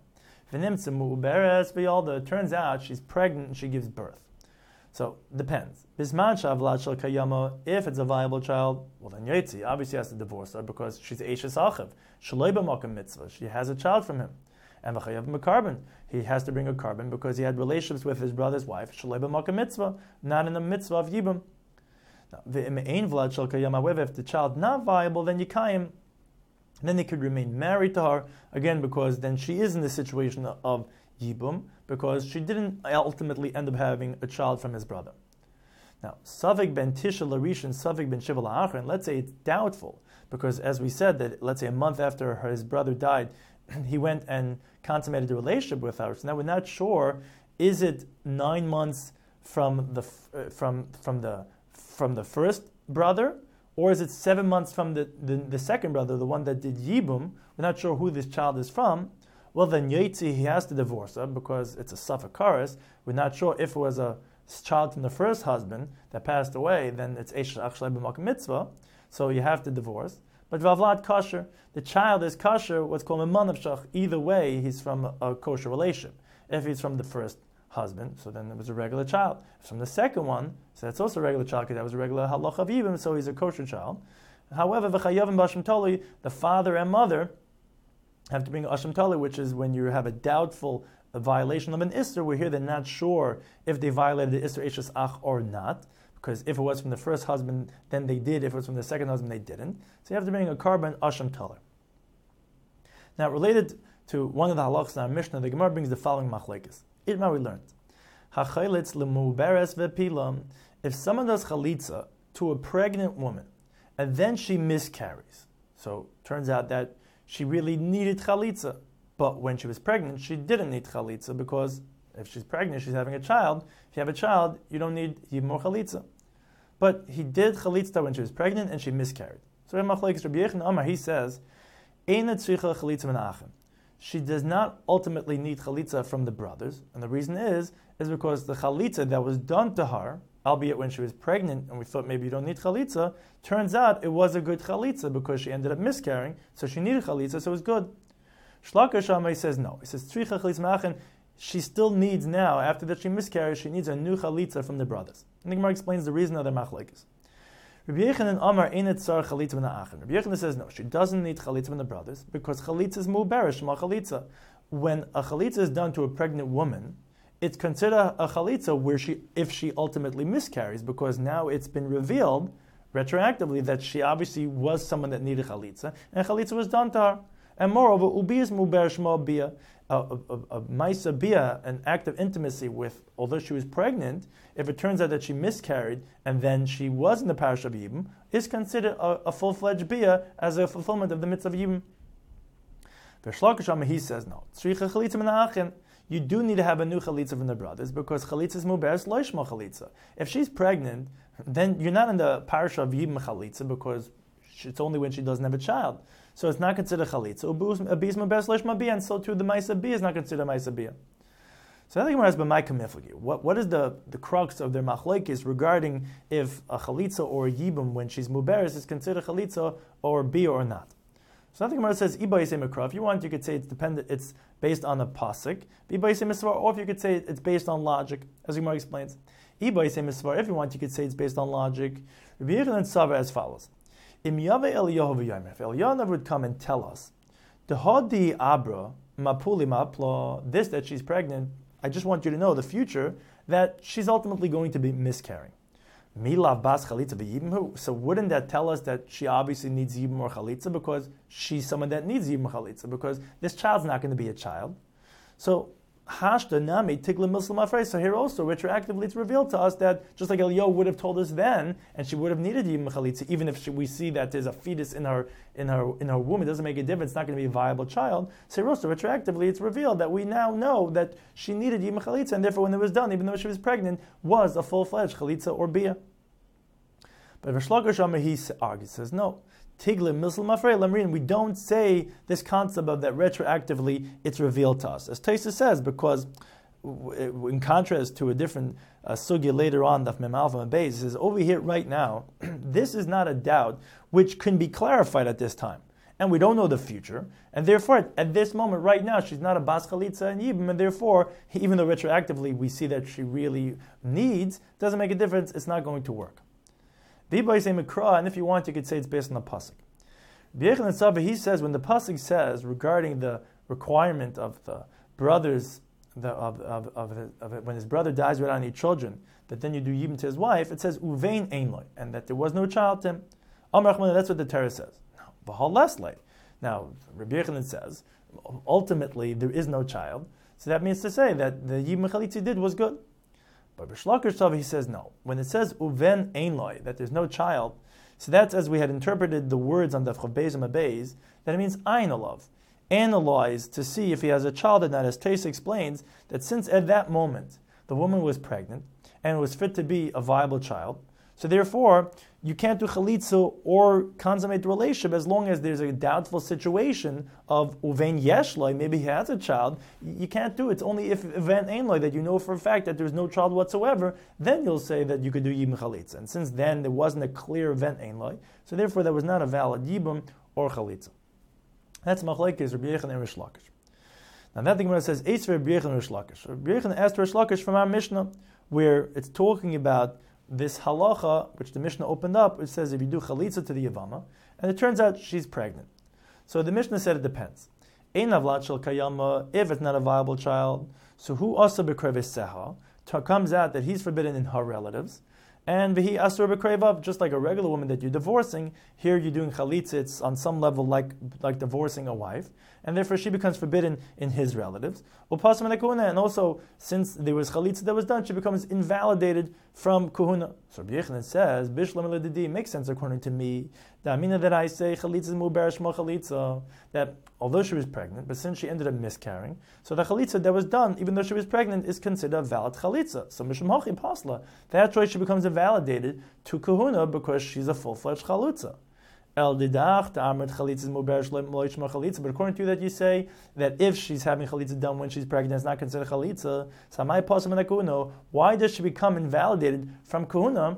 It turns out she's pregnant and she gives birth. So depends. Bisman shavlat shel kayama, if it's a viable child, well then yotzi obviously has to divorce her because she's eishes achiv. Shaloi b'makom mitzvah, she has a child from him. And v'chayav b'karban, he has to bring a carbon because he had relationships with his brother's wife. Shaloi b'makom mitzvah, not in the mitzvah of yibum. V'im vlad shel kayama, however, if the child not viable, then yikayim, then they could remain married to her again, because then she is in the situation of yibum, because she didn't ultimately end up having a child from his brother. Now, Savik ben Tisha Larishan, Savik ben Shiva La'achron, let's say it's doubtful, because as we said, that let's say a month after her, his brother died, he went and consummated the relationship with her. So now we're not sure, is it nine months from the uh, from from the from the first brother, or is it seven months from the, the, the second brother, the one that did yibum? We're not sure who this child is from. Well, then Yotzi, he has to divorce her because it's a suffakaris. We're not sure if it was a child from the first husband that passed away, then it's Eish Achlei b'makom mitzvah, so you have to divorce. But Vavlad kosher, the child is kosher, what's called a manavshach. Either way, he's from a, a kosher relationship. If he's from the first husband, so then it was a regular child. If from the second one, so that's also a regular child because that was a regular halach of yibum, so he's a kosher child. However, v'chayavim b'ashem toli, the father and mother have to bring Asham Tali, which is when you have a doubtful a violation of an Isser. We're here, they're not sure if they violated the Isser Eishes Ach or not, because if it was from the first husband, then they did. If it was from the second husband, they didn't. So you have to bring a carbon Asham Tali. Now, related to one of the halachas in our Mishnah, the Gemara brings the following machlekes. Itma we learned. Hachalitz lemuberes vepilam. If someone does chalitza to a pregnant woman, and then she miscarries, so turns out that she really needed chalitza, but when she was pregnant, she didn't need chalitza, because if she's pregnant, she's having a child. If you have a child, you don't need even more chalitza. But he did chalitza when she was pregnant and she miscarried. So Rabbi Yechon Amar, he says, Eina tzricha chalitza min achim. She does not ultimately need chalitza from the brothers, and the reason is, is because the chalitza that was done to her, albeit when she was pregnant, and we thought maybe you don't need chalitza, turns out it was a good chalitza because she ended up miscarrying, so she needed chalitza, so it was good. Shlaka Shammai says no. He says, Tzricha chalitza ma'achin, she still needs now, after that she miscarries, she needs a new chalitza from the brothers. And the Gemara explains the reason of their machlekes. Rabbi Yechanan Amar Einet Tzar Chalitza Min Ha'achin. Rabbi Yechanan says no, she doesn't need Chalitza from the brothers because Chalitza is Mu'berish Ma Chalitza. When a Chalitza is done to a pregnant woman, it's considered a Chalitza where she, if she ultimately miscarries, because now it's been revealed retroactively that she obviously was someone that needed Chalitza, and Chalitza was done to her. And moreover, Ubi is Mu'berish Ma Bia. A, a, a Maisa Bia, an act of intimacy with, although she was pregnant, if it turns out that she miscarried and then she was in the parish of Yibum, is considered a, a full-fledged Bia as a fulfillment of the mitzvah of Yibum. He says no. You do need to have a new chalitza from the brothers because chalitza is muberes loishma chalitza. If she's pregnant, then you're not in the parish of Yibum chalitza because it's only when she doesn't have a child. So it's not considered chalitza. And so too the Maisa Bia is not considered Maisa Bia. So I think we're asking my kamiflagi. What what is the, the crux of their machlokes regarding if a chalitza or a yibum when she's muberes is considered chalitza or bia or not? So I think Gemara says iba yisei mikra. If you want, you could say it's dependent. It's based on a pasuk. Iba yisei misvar, or if you could say it's based on logic, as Gemara explains. Iba yisei misvar. If you want, you could say it's based on logic. Rabbi Yechanan Sava as follows. Im Yave Eliyahu v'Yomer. If Eliyahu would come and tell us, the Hadi Abra Mapuli Mapla, this that she's pregnant, I just want you to know the future that she's ultimately going to be miscarrying. Milav Bas Chalitza v'Yibum. So wouldn't that tell us that she obviously needs Yibum or Chalitza because she's someone that needs Yibum or Chalitza because this child's not going to be a child. So Hashta Nami Tigla Muslim Afrei. So here also, retroactively, it's revealed to us that just like Eliyahu would have told us then, and she would have needed Yibum Chalitza, even if she, we see that there's a fetus in her in her in her womb, it doesn't make a difference. It's not going to be a viable child. So here also, retroactively, it's revealed that we now know that she needed Yibum Chalitza, and therefore, when it was done, even though she was pregnant, was a full-fledged Chalitza or Bia. But Rish Lakish he argues, says no. Tiglim Misl Mafrei Lamrin. We don't say this concept of that retroactively it's revealed to us. As Taisa says, because in contrast to a different uh, sugya later on, Daf Mem Alpha and Beis, it says over here right now, this is not a doubt which can be clarified at this time. And we don't know the future. And therefore, at this moment, right now, she's not a Bas Chalitza and Yibum, and therefore, even though retroactively we see that she really needs, doesn't make a difference, it's not going to work. And if you want, you could say it's based on the pasuk. He says when the pasuk says regarding the requirement of the brothers, the, of, of, of, of, of when his brother dies without any children, that then you do yibum to his wife. It says uvein ein loy, and that there was no child to him. That's what the Torah says. Now, less late. Now, Rabbi Yechanan says ultimately there is no child, so that means to say that the yibum chalitza did was good. But Rish Lakish he says no. When it says uven ein loy, that there's no child, so that's as we had interpreted the words on the Chav Beis and Beis, that it means ein alav. Analyze to see if he has a child or not, as Taisa explains, that since at that moment the woman was pregnant and was fit to be a viable child, so therefore you can't do chalitza or consummate the relationship as long as there's a doubtful situation of uvein yesh loy, maybe he has a child. You can't do it. It's only if uvein ein loy, that you know for a fact that there's no child whatsoever, then you'll say that you could do yibum chalitza. And since then there wasn't a clear uvein ein loy, so therefore that was not a valid yibum or chalitza. That's machlekes Rabbi Yechanan and Rish Lakish. Now that the Gemara says Eitz Rabbi Yechanan and Rish Lakish. Rabbi Yechanan asked Rish Lakish from our Mishnah, where it's talking about this halacha, which the Mishnah opened up, it says if you do chalitza to the Yavama, and it turns out she's pregnant. So the Mishnah said it depends. Ein avlat shel kayama, if it's not a viable child, so who asa b'kreves seha, comes out that he's forbidden in her relatives, and v'hi asur b'krevav, just like a regular woman that you're divorcing, here you're doing chalitza, it's on some level like like divorcing a wife, and therefore she becomes forbidden in his relatives. And also, since there was chalitza that was done, she becomes invalidated from kuhuna. So Rabbi Yechanan says, Bishlam l'didi makes sense according to me. The amina that I say chalitza is muber shma chalitza, that although she was pregnant, but since she ended up miscarrying, so the chalitza that was done, even though she was pregnant, is considered a valid chalitza. So mishum hochi pasla, that's why she becomes invalidated to kuhuna because she's a full-fledged chalitza. El didach ta'amrit chalitza muber shma chalitza. But according to you, that you say that if she's having chalitza done when she's pregnant, it's not considered chalitza. So my pasam and kuhuna. Why does she become invalidated from kuhuna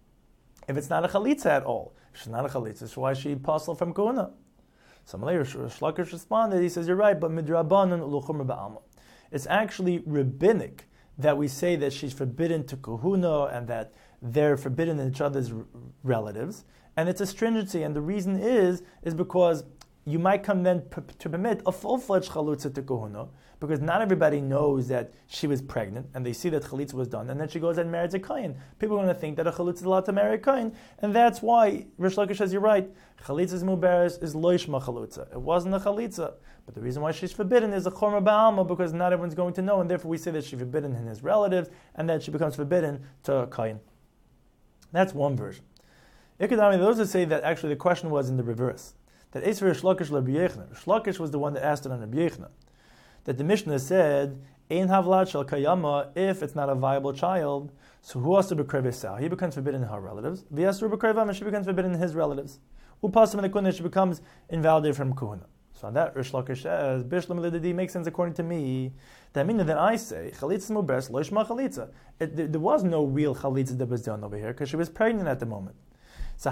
if it's not a chalitza at all? If she's not a chalitza, so why is she pasal from kuhuna? So Malay Shlakish responded. He says, "You're right, but midrabanan uluchum ba'alma. It's actually rabbinic that we say that she's forbidden to kuhuna and that they're forbidden in each other's r- relatives, and it's a stringency. And the reason is is because you might come then p- to permit a full-fledged chalutza to kahuna, because not everybody knows that she was pregnant, and they see that chalitza was done, and then she goes and marries a kohen. People are going to think that a chalitza is allowed to marry a kohen, and that's why Rish Lakish says, you're right, chalitza's muberes is loishma chalutza. It wasn't a chalitza, but the reason why she's forbidden is a chorma ba'alma, because not everyone's going to know, and therefore we say that she's forbidden in his relatives, and that she becomes forbidden to a kohen. That's one version. Ikadami, those that say that actually the question was in the reverse. That Eisver Rish Lakish Rabbi Yechna. Rish Lakish was the one that asked it on Rabbi Yechna. That the Mishnah said, Ein havlat shel kayama, if it's not a viable child, so who has to be krevesah? He becomes forbidden in her relatives. V'yasru b'krevam, and she becomes forbidden in his relatives. Upasim in the kuhuna, she becomes invalidated from kuhuna. So on that, Rish Lakish says, Bishlam l'didi makes sense according to me. That means that I say, chalitza mubers, loishma chalitza. There was no real chalitza that was done over here, because she was pregnant at the moment. So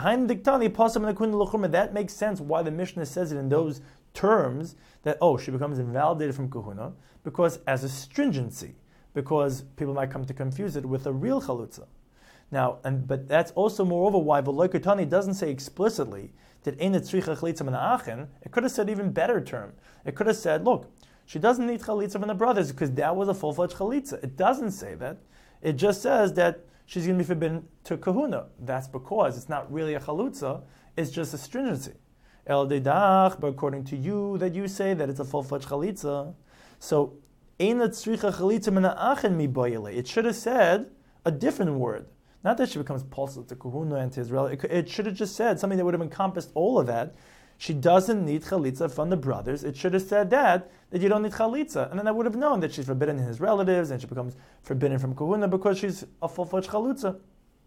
that makes sense why the Mishnah says it in those terms, that, oh, she becomes invalidated from kahuna, because as a stringency, because people might come to confuse it with a real chalutza. Now, and but that's also moreover why V'lo Ketani doesn't say explicitly that ein tzricha chalitza min ha'achin. It could have said even better term. It could have said, look, she doesn't need chalitza from the brothers because that was a full-fledged chalitza. It doesn't say that. It just says that she's going to be forbidden to kahuna. That's because it's not really a chalutza, it's just a stringency. El deidach, but according to you, that you say that it's a full-fledged chalitza. So, ein tzricha chalitza min ha'achin mi boyele. It should have said a different word. Not that she becomes pulsed to kahuna and to Israel. It, it should have just said something that would have encompassed all of that. She doesn't need chalitza from the brothers. It should have said that, that you don't need chalitza. And then I would have known that she's forbidden in his relatives and she becomes forbidden from kahuna because she's a full-fledged chalitza.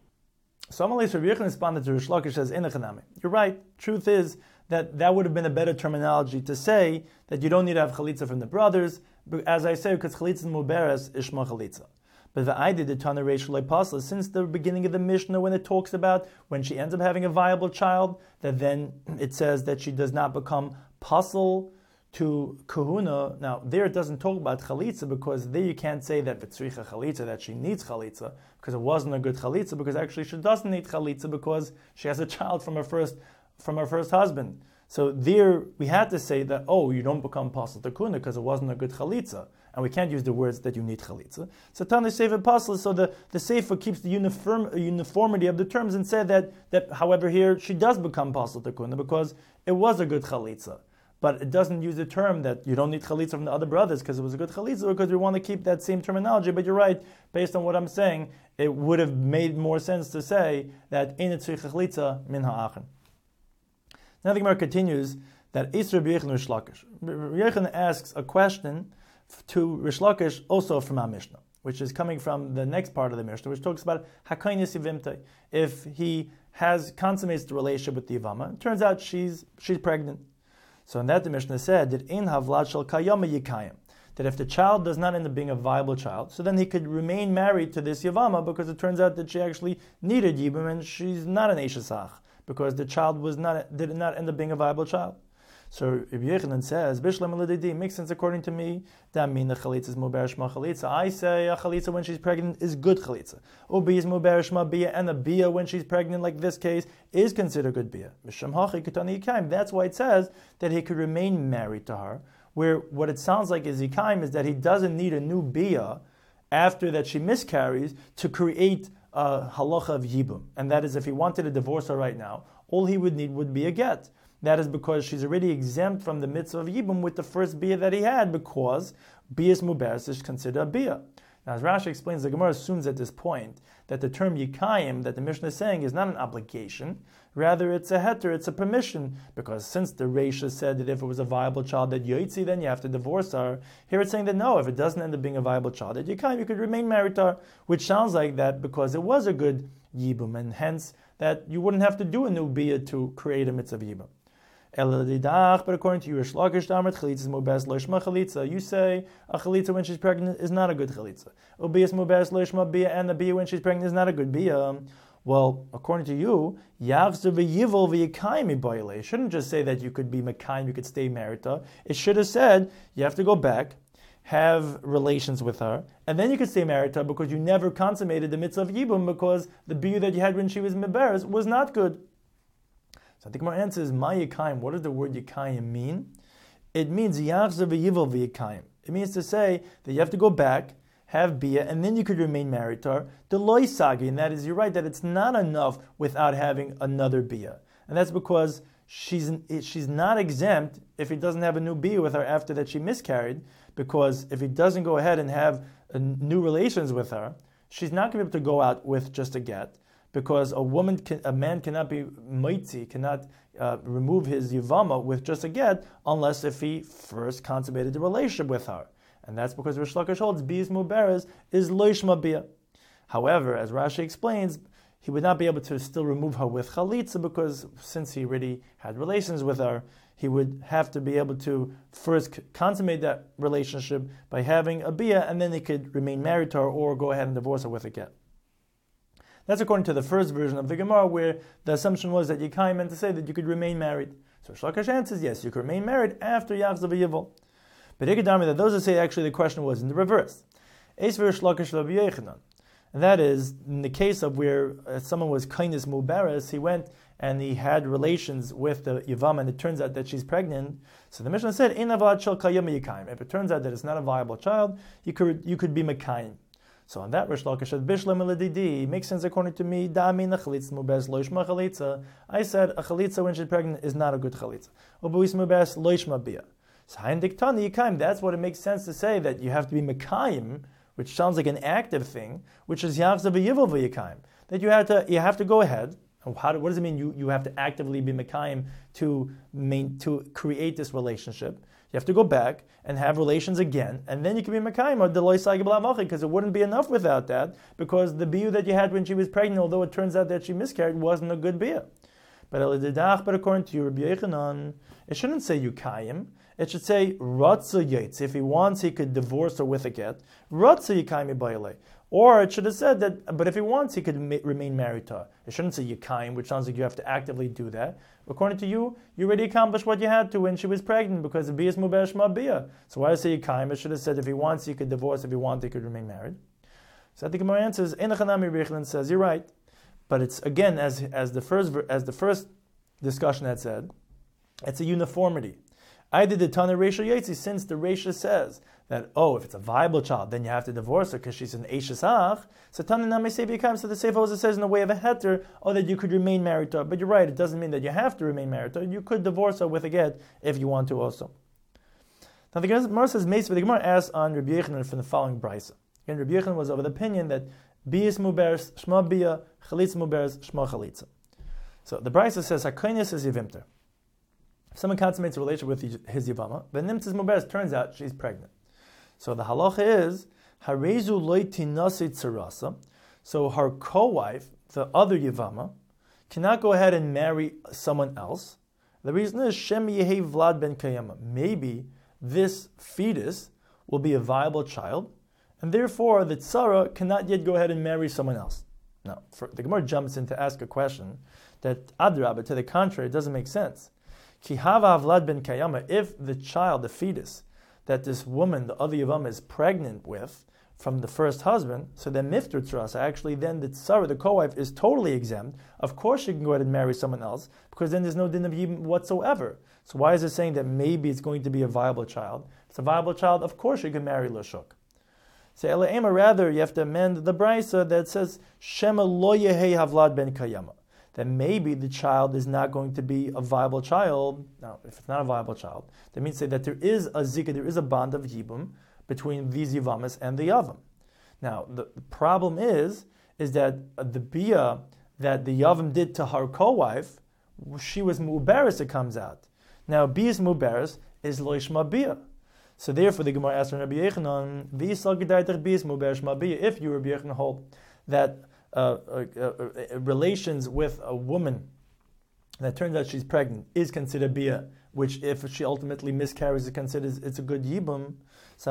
So Amalei Rabbi Yechon responded to Rish Lakish as inachanami. You're right. Truth is that that would have been a better terminology to say that you don't need to have chalitza from the brothers. But as I say, because chalitza muberes ishma chalitza. But the idea the Tana Reish Pasla, since the beginning of the Mishnah, when it talks about when she ends up having a viable child, that then it says that she does not become pasal to kahuna. Now there it doesn't talk about chalitza, because there you can't say that v'tzricha chalitza, that she needs chalitza, because it wasn't a good chalitza, because actually she doesn't need chalitza because she has a child from her first from her first husband. So there we had to say that, oh, you don't become pasal to kahuna because it wasn't a good chalitza. And we can't use the words that you need chalitza. So Tana Sefer Pasla, so the, the Sefer keeps the uniform, uniformity of the terms and said that, that however here, she does become pasal to kahuna because it was a good chalitza. But it doesn't use the term that you don't need chalitza from the other brothers because it was a good chalitza, because we want to keep that same terminology. But you're right, based on what I'm saying, it would have made more sense to say that ein tzricha chalitza min ha'achin. Now the Gemara continues that Isra B'yechon Rish Lakish. B'yechon asks a question to Rish Lakish, also from our Mishnah, which is coming from the next part of the Mishnah, which talks about Hakainis Yivimtai. If he has consummates the relationship with the Yavama, it turns out she's she's pregnant. So in that the Mishnah said that in Havlat Shel Kayama Yikayim, that if the child does not end up being a viable child, so then he could remain married to this Yavama, because it turns out that she actually needed Yibam and she's not an Eishasach, because the child was not did not end up being a viable child. So Rabbi Yechanan says, Bishlam l'didi makes sense according to me. That means the chalitza is muber shma chalitza. I say a chalitza when she's pregnant is good chalitza. Ubi is muber shma bia, and a bia when she's pregnant, like this case, is considered good bia. Misham hachi ketani yikaim. That's why it says that he could remain married to her. Where what it sounds like is yikaim is that he doesn't need a new bia after that she miscarries to create a halacha of yibum. And that is, if he wanted to divorce her right now, all he would need would be a get. That is because she's already exempt from the mitzvah of Yibum with the first bia that he had, because bias muberes is considered a bia. Now, as Rashi explains, the Gemara assumes at this point that the term yikayim that the Mishnah is saying is not an obligation, rather it's a heter, it's a permission, because since the Reisha said that if it was a viable child that yoitzi, then you have to divorce her, here it's saying that no, if it doesn't end up being a viable child that yikayim, you could remain married to her, which sounds like that because it was a good Yibum, and hence that you wouldn't have to do a new bia to create a mitzvah of Yibum. But according to you, Rish Lakish, you say a chalitza when she's pregnant is not a good chalitza. And the bia when she's pregnant is not a good bia. Well, according to you, it shouldn't just say that you could be mekayim, you could stay married to. It should have said you have to go back, have relations with her, and then you could stay married to her because you never consummated the mitzvah of Yibum because the biyu that you had when she was Meberes was not good. So the Gemara answers, Ma Yikayim, what does the word Yikayim mean? It means Yachzav v'Yivol v'Yikayim. It means to say that you have to go back, have bia, and then you could remain married to her. The loy sagi, and that is, you're right, that it's not enough without having another bia. And that's because she's she's not exempt if he doesn't have a new bia with her after that she miscarried, because if he doesn't go ahead and have a new relations with her, she's not going to be able to go out with just a get, because a woman, can, a man cannot be moitzi, cannot uh, remove his yivama with just a get, unless if he first consummated the relationship with her. And that's because Rish Lakish holds Bias Muberes is Loishma Bia. However, as Rashi explains, he would not be able to still remove her with Chalitza because since he already had relations with her, he would have to be able to first consummate that relationship by having a Bia, and then he could remain married to her or go ahead and divorce her with a get. That's according to the first version of the Gemara, where the assumption was that Yikayim meant to say that you could remain married. So Rish Lakish answers, yes, you could remain married after Yachzav v'Yivol. But Ikadami, that those that say actually the question was in the reverse. And that is, in the case of where uh, someone was kindness mubaris, he went and he had relations with the Yavam, and it turns out that she's pregnant. So the Mishnah said, if it turns out that it's not a viable child, you could you could be Mekayim. So on that, Rish Lakish said, Bishlam eladidi, makes sense according to me, Dami nachalitz mubes loishma chalitza. I said a chalitza when she's pregnant is not a good chalitza. Ubuis mubes loishma bia. So that's what it makes sense to say that you have to be Mekayim, which sounds like an active thing, which is Yachzav v'Yivol v'Yikayim. That you have to you have to go ahead. How do, what does it mean? You, you have to actively be Mekayim to main, to create this relationship. You have to go back and have relations again, and then you can be Mekayim or Deloy Sagi B'Lavachi, because it wouldn't be enough without that, because the biyu that you had when she was pregnant, although it turns out that she miscarried, wasn't a good biyu. But but according to you, Rabbi Yechanan, it shouldn't say Yukayim. It should say Ratza Yates. If he wants, he could divorce her with a get. Ratza Yikayim Ibayale. Or it should have said that, but if he wants, he could ma- remain married to her. It shouldn't say Yikayim, which sounds like you have to actively do that. According to you, you already accomplished what you had to when she was pregnant, because the Biyas Mubesh Ma Biyah. So why does it say Yikayim? It should have said if he wants, he could divorce. If he wants, he could remain married. So I think Gemara answers, Enochanami Rechlin says, you're right. But it's, again, as as the first as the first discussion had said, it's a uniformity. I did the Tana Reisha Yetzi, since the Reisha says that, oh, if it's a viable child, then you have to divorce her because she's an Eishesach. So Tana Nami Sevi comes to the Sefer also says in the way of a heter, oh, that you could remain married to her. But you're right, it doesn't mean that you have to remain married to her. You could divorce her with a get if you want to also. Now the Gemara says, the Gemara asks on Rabbi Yechanan from the following brisa. Again, Rabbi Yechanan was of the opinion that Biyas Muberes, Shma Biyah, Chalitza Muberes, Shma Chalitza. So the brisa says, Hakainis is Yivimter. If someone consummates a relationship with his Yivama, the Nimtzis Muberes, turns out she's pregnant. So the halacha is, Harezu loy tinasi tzarasa. So her co-wife, the other Yivama, cannot go ahead and marry someone else. The reason is, Shem Yehe Vlad ben Kayama. Maybe this fetus will be a viable child, and therefore the tzara cannot yet go ahead and marry someone else. Now, for, the Gemara jumps in to ask a question that adrabah, to the contrary, it doesn't make sense. Ki hava Vlad ben Kayama, if the child, the fetus, that this woman, the other Yavam, is pregnant with from the first husband, so then mifter tzarasa, actually then the tzara, the co-wife, is totally exempt. Of course she can go ahead and marry someone else, because then there's no din of yibum whatsoever. So why is it saying that maybe it's going to be a viable child? If it's a viable child, of course you can marry Lashuk. So Elaima, rather, you have to amend the brisa that says, Shema lo yehei havlad ben kayama. That maybe the child is not going to be a viable child. Now, if it's not a viable child, that means say that there is a zika, there is a bond of yibum between these yivamas and the yavam. Now, the, the problem is, is that the bia that the yavam did to her co-wife, she was mu'beres, it comes out. Now, bias mu'beres is loishma bia. So therefore, the Gemara asks Rabbi Yechanan, "V'yisal gedaytach bias mu'beres ma bia." If you, Rabbi Yechanan, hold that uh, uh, uh, uh, relations with a woman that turns out she's pregnant is considered bia, which if she ultimately miscarries, it considers it's a good yibum. So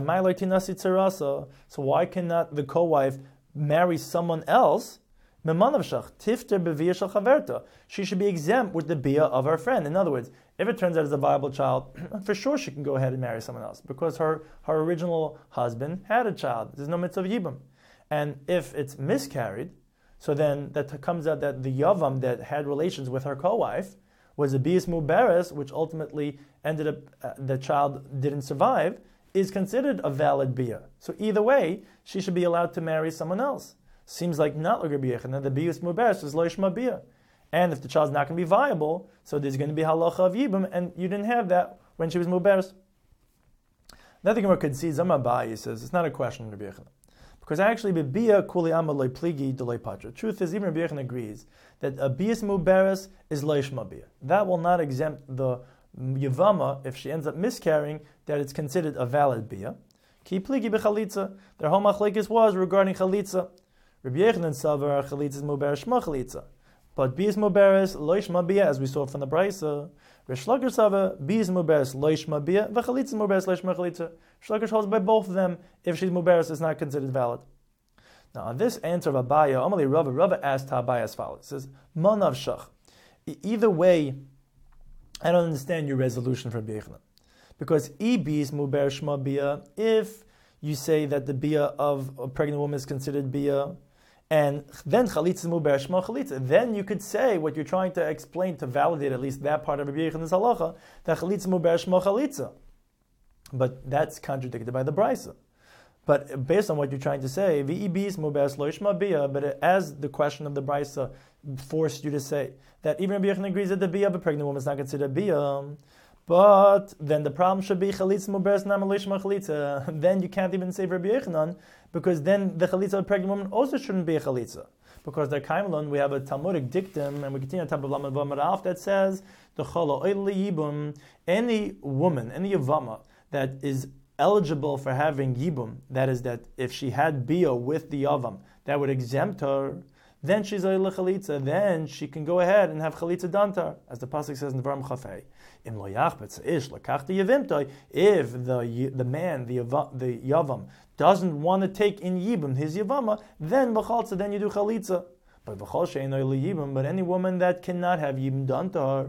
why cannot the co-wife marry someone else? She should be exempt with the bia of her friend. In other words, If it turns out it's a viable child, for sure she can go ahead and marry someone else because her, her original husband had a child. There's no mitzvah of yibum. And if it's miscarried, so then that comes out that the yavam that had relations with her co-wife was a bias muberes, which ultimately ended up, uh, the child didn't survive, is considered a valid bia. So either way, she should be allowed to marry someone else. Seems like not like Rabbi Yochanan, the bias muberes is lo yishma bia. And if the child's not going to be viable, so there's going to be halacha of yibum, and you didn't have that when she was muberes. Another Gemara could see Zama Abaye says it's not a question of Rabbi Yochanan. Because actually, bia kuli ama loy pligi delay patra. Truth is, even Rabbi Yochanan agrees that a bias muberes is lo yishma bia. That will not exempt the yavama if she ends up miscarrying, that it's considered a valid bia. Ki pligi b'chalitza. Their whole machlekes was regarding chalitza. Rabbi Yochanan savar chalitza is muberes shma chalitza. But bias muberes lo yishma bia, as we saw from the brisa. Rish Lakish savar bias muberes lo yishma bia, v'chalitza muberes lo yishma chalitza. Rish holds by both of them. If she's muberes, it's not considered valid. Now, on this answer of Abaya, Amali Rava, Rava asked Abaya as follows. It says, Manav Shach. Either way, I don't understand your resolution for Rabbi Yochanan. Because Ibis muber shma bia, if you say that the bia of a pregnant woman is considered bia, and then chalitza muber shma chalitza, then you could say what you're trying to explain to validate at least that part of Rabbi Yochanan's halacha, that chalitza muber shma chalitza. But that's contradicted by the brisa. But based on what you're trying to say, v'ibis muberes lo yishma bia, but as the question of the brisa forced you to say that even Rabbi Yochanan agrees that the bia of a pregnant woman is not considered bia, but then the problem should be chalitza muberes nama lo yishma chalitza. Then you can't even say Rabbi Yochanan, because then the chalitza of a pregnant woman also shouldn't be a chalitza. Because there Kaimelon, we have a Talmudic dictum, and we continue on top of Lamed Vav Alf that says the chala oil yibum, any woman, any yavama that is eligible for having yibum, that is, that if she had bia with the yavam, that would exempt her, then she's a chalitza, then she can go ahead and have chalitza dantar, as the pasuk says in the Varam Chafei. Im lo yachbetz ish lakachta yavimtoi, if the the man, the yavam, the yavam doesn't want to take in yibum his yavama, then b'chalza, then you do chalitza. But but any woman that cannot have yibum done to her,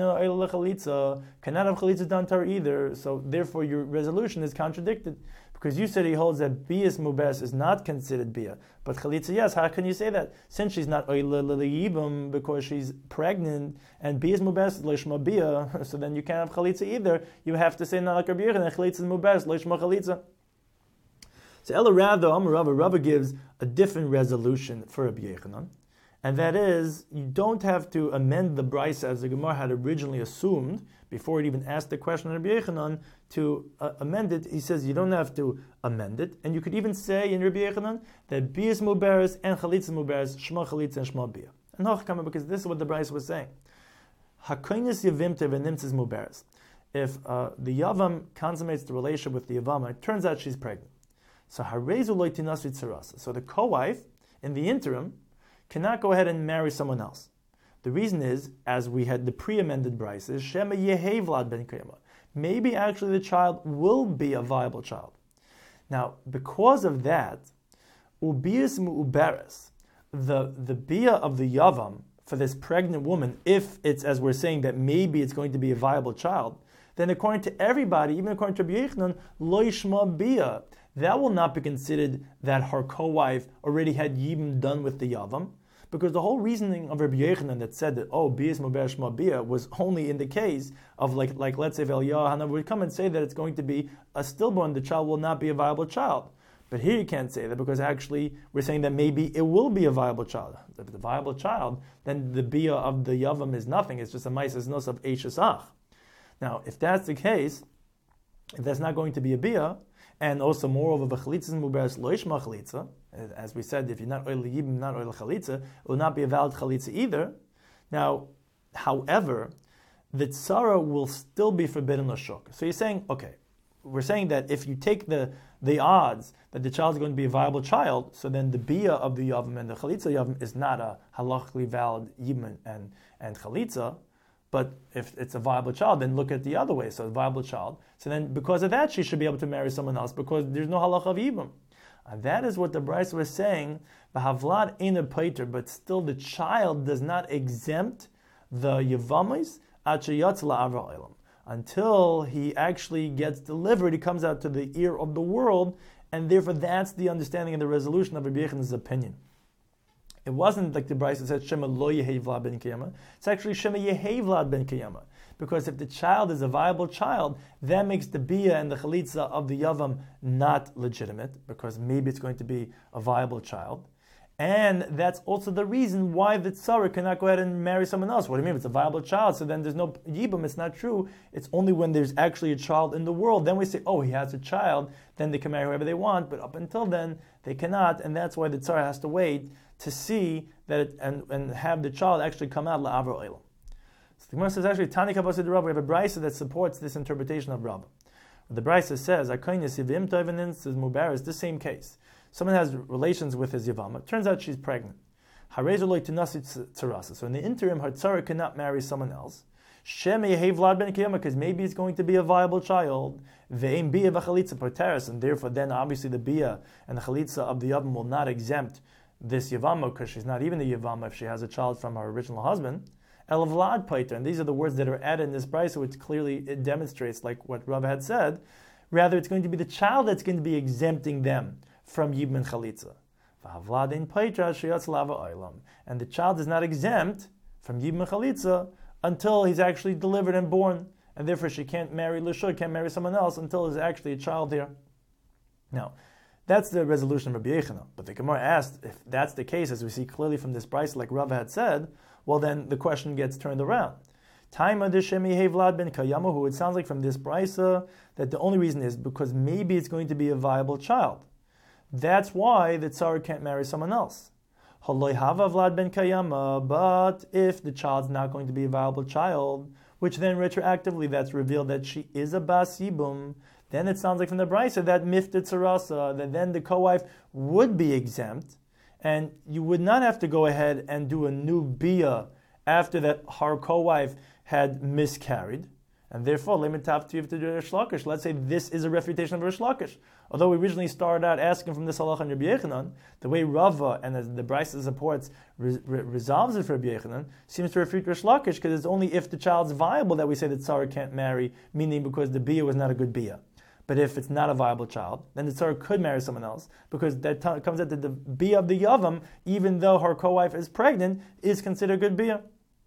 cannot have chalitza done to her either. So therefore, your resolution is contradicted, because you said he holds that bias muberes is not considered bia, but chalitza yes. How can you say that? Since she's not yibum because she's pregnant, and bias muberes is lishma bia, so then you can't have chalitza either. You have to say not like Rabbi Yochanan, chalitza is muberes lishma chalitza. So Ella rather, Amar Rava, Rava gives a different resolution for Rabbi Yochanan. And that is, you don't have to amend the brisa as the Gemara had originally assumed, before it even asked the question of Rabbi Yochanan, to uh, amend it. He says you don't have to amend it. And you could even say in Rabbi Yochanan that bias muberes and chalitza muberes, shma chalitza and shma bia. And hochkama, because this is what the brisa was saying. Hakoinis yavimte v'nimtzis muberes. If uh, the yavam consummates the relationship with the yavama, it turns out she's pregnant. So harezu lo tinas v'tzarasa. So the co-wife, in the interim, cannot go ahead and marry someone else. The reason is, as we had the pre-amended brisa, is Shema Yehe Vlad ben Kriyama. Maybe actually the child will be a viable child. Now, because of that, Ubias Mu'uberes, the, the bia of the Yavam for this pregnant woman, if it's, as we're saying, that maybe it's going to be a viable child, then according to everybody, even according to Rabbi Yochanan, Lo Yishma bia, that will not be considered that her co-wife already had yibum done with the Yavam, because the whole reasoning of Rabbi Yochanan that said that, oh, bias muberes shma bia, was only in the case of, like, like let's say, if Eliyahu would come and say that it's going to be a stillborn, the child will not be a viable child. But here you can't say that, because actually we're saying that maybe it will be a viable child. If it's a viable child, then the bia of the Yavam is nothing, it's just a ma'ases nos of eishesach. Now, if that's the case, if that's not going to be a bia, and also moreover, v'chalitza muberes lo yishma chalitza, as we said, if you're not oil yibum, not oil chalitza, it will not be a valid chalitza either. Now, however, the tzara will still be forbidden l'shuk. So you're saying, okay, we're saying that if you take the the odds that the child is going to be a viable child, so then the bia of the yavam and the chalitza yavam is not a halachically valid yibum and, and chalitza. But if it's a viable child, then look at the other way. So a viable child. So then because of that, she should be able to marry someone else, because there's no halacha of yibum. And that is what the brisa was saying. B'havlad ain't a pater, but still the child does not exempt the yavamis until he actually gets delivered, he comes out to the ear of the world, and therefore that's the understanding and the resolution of Rabbi Yechanan's opinion. It wasn't like the Brisa said, Shema lo yehev vlad ben kiyama. It's actually Shema yehev vlad ben kiyama. Because if the child is a viable child, that makes the bia and the chalitza of the yavam not legitimate, because maybe it's going to be a viable child. And that's also the reason why the tzara cannot go ahead and marry someone else. What do you mean? It's a viable child, so then there's no yibum. It's not true. It's only when there's actually a child in the world. Then we say, oh, he has a child, then they can marry whoever they want. But up until then, they cannot, and that's why the tzara has to wait to see that it, and, and have the child actually come out la'avro olam. So the Gemara says, actually, Tani Kabbasid Rav, we have a brisa that supports this interpretation of Rav. The brisa says, it's the same case. Someone has relations with his yavama. Turns out she's pregnant. So in the interim, her tzara cannot marry someone else. Because maybe it's going to be a viable child. And therefore then obviously the bia and the chalitza of the yavam will not exempt this yavama, because she's not even the yavama if she has a child from her original husband. El vlad paiter, and these are the words that are added in this brisa, which clearly it demonstrates, like what Rav had said. Rather, it's going to be the child that's going to be exempting them from yibum and chalitza. And the child is not exempt from yibum and chalitza until he's actually delivered and born, and therefore she can't marry l'shur, can't marry someone else until there's actually a child here. Now, that's the resolution of Rabbi Yechanan. But the Gemara asked, if that's the case, as we see clearly from this brisa, like Rav had said, well then the question gets turned around. Taima d'shemi hevlad ben kayamahu. It sounds like from this brisa that the only reason is because maybe it's going to be a viable child. That's why the tzara can't marry someone else. Haloi hava vlad ben kayama. But if the child's not going to be a viable child, which then retroactively that's revealed that she is a bas yibum, then it sounds like from the brisa that mifta tzarasa, that then the co-wife would be exempt, and you would not have to go ahead and do a new bia after that her co-wife had miscarried. And therefore, let's say this is a refutation of Rish Lakish. Although we originally started out asking from this halacha and Rabbi Yechanan, the way Rava and the Brisa supports re- re- resolves it for Rabbi Yechanan seems to refute Rish Lakish, because it's only if the child's viable that we say that tzara can't marry, meaning because the bia was not a good bia. But if it's not a viable child, then the tzara could marry someone else, because that t- comes out that the bia of the yavam, even though her co-wife is pregnant, is considered good bia.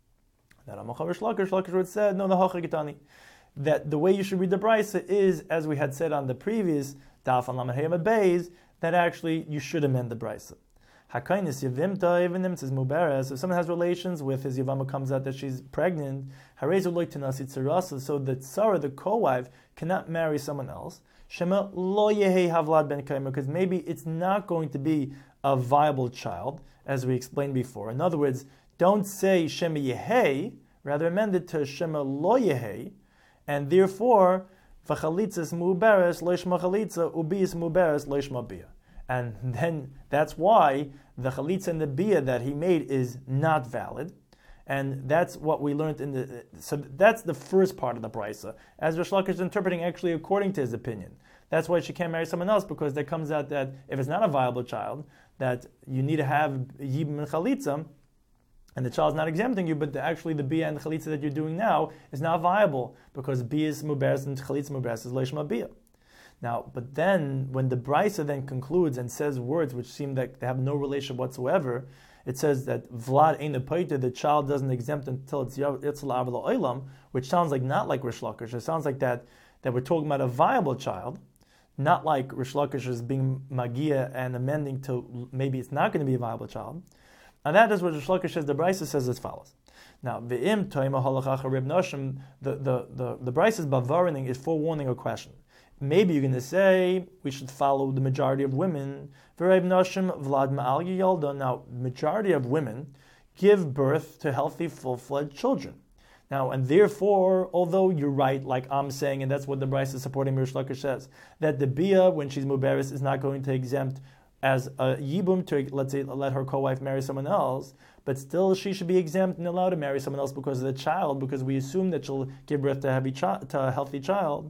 That Rish Lakish would said, no, the hachagitani. That the way you should read the brisa is, as we had said on the previous daf on Lamed Hayamad Beis, that actually you should amend the brisa. Hakainis yivimta evenim says muberes. If someone has relations with his yavama, comes out that she's pregnant, harezu loy tenasi tzarasa, so the tzara, the co-wife, cannot marry someone else. Shema lo yehei havlad ben kayma, because maybe it's not going to be a viable child, as we explained before. In other words, don't say Shema Yehei, rather amend it to Shema Lo Yehei, and therefore, V'chalitzas muberes loishma chalitza, ubiyas muberes loishma bia. And then that's why the chalitza and the bia that he made is not valid. And that's what we learned in the... So that's the first part of the brisa, as Rish Lakish is interpreting actually according to his opinion. That's why she can't marry someone else, because there comes out that if it's not a viable child, that you need to have yibum and chalitza, and the child's not exempting you, but the, actually the bia and the chalitza that you're doing now is not viable, because bia is muberes and chalitza muberes is leishma bia. Now, but then when the brisa then concludes and says words which seem like they have no relation whatsoever, it says that vlad ein paiter, the child doesn't exempt until it's yitzal avla olam, which sounds like not like Rish Lakish. It sounds like that that we're talking about a viable child, not like Rish Lakish is being magia and amending to maybe it's not going to be a viable child. And that is what Rish Lakish says. The brisa says as follows. Now, v'im toima halachacha rib noshim, the the the the brisa's bavaroning is forewarning a question. Maybe you're going to say we should follow the majority of women. V'rib noshim vlad ma'al yalda. Now, majority of women give birth to healthy, full-fledged children. Now, and therefore, although you're right, like I'm saying, and that's what the brisa supporting Rish Lakish says, that the bia when she's muberes is not going to exempt as a yibum to, let's say, let her co-wife marry someone else, but still she should be exempt and allowed to marry someone else because of the child, because we assume that she'll give birth to a, heavy chi- to a healthy child.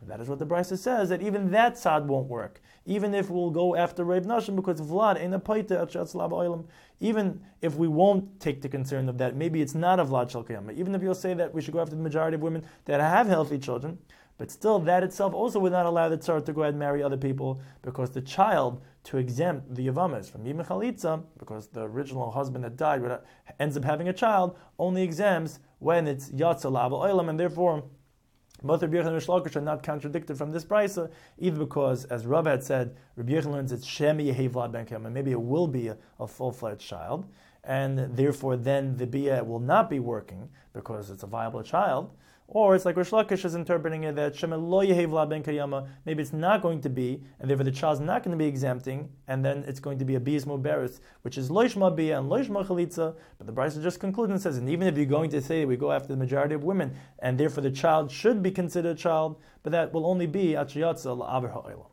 That is what the Brisa says, that even that tzad won't work. Even if we'll go after Rav Nashim, because Vlad ain't a paita at Shatz Lava Oilam. Even if we won't take the concern of that, maybe it's not a Vlad Shel Kiyama. Even if you'll say that we should go after the majority of women that have healthy children, but still that itself also would not allow the tsar to go ahead and marry other people, because the child, to exempt the Yavamas from Yim Chalitza, because the original husband that died ends up having a child, only exempts when it's Yatza Lava Oilam, and therefore both Rabbi Yochanan and Rish Lakish are not contradicted from this brisa, either because, as Rav had said, Rabbi Yochanan learns it's Shem Yehi Vlad Ben Kiyama, and maybe it will be a, a full-fledged child, and therefore then the Bia will not be working because it's a viable child. Or it's like Rish Lakish is interpreting it that Shem Lo Yehi Vlad Ben Kiyama, maybe it's not going to be, and therefore the child's not going to be exempting, and then it's going to be a Bias Muberis, which is Loishma Bia and Loishma Chalitza. But the Brisa just concludes and says, and even if you're going to say we go after the majority of women, and therefore the child should be considered a child, but that will only be Achiyatza La'aver Ha'olam.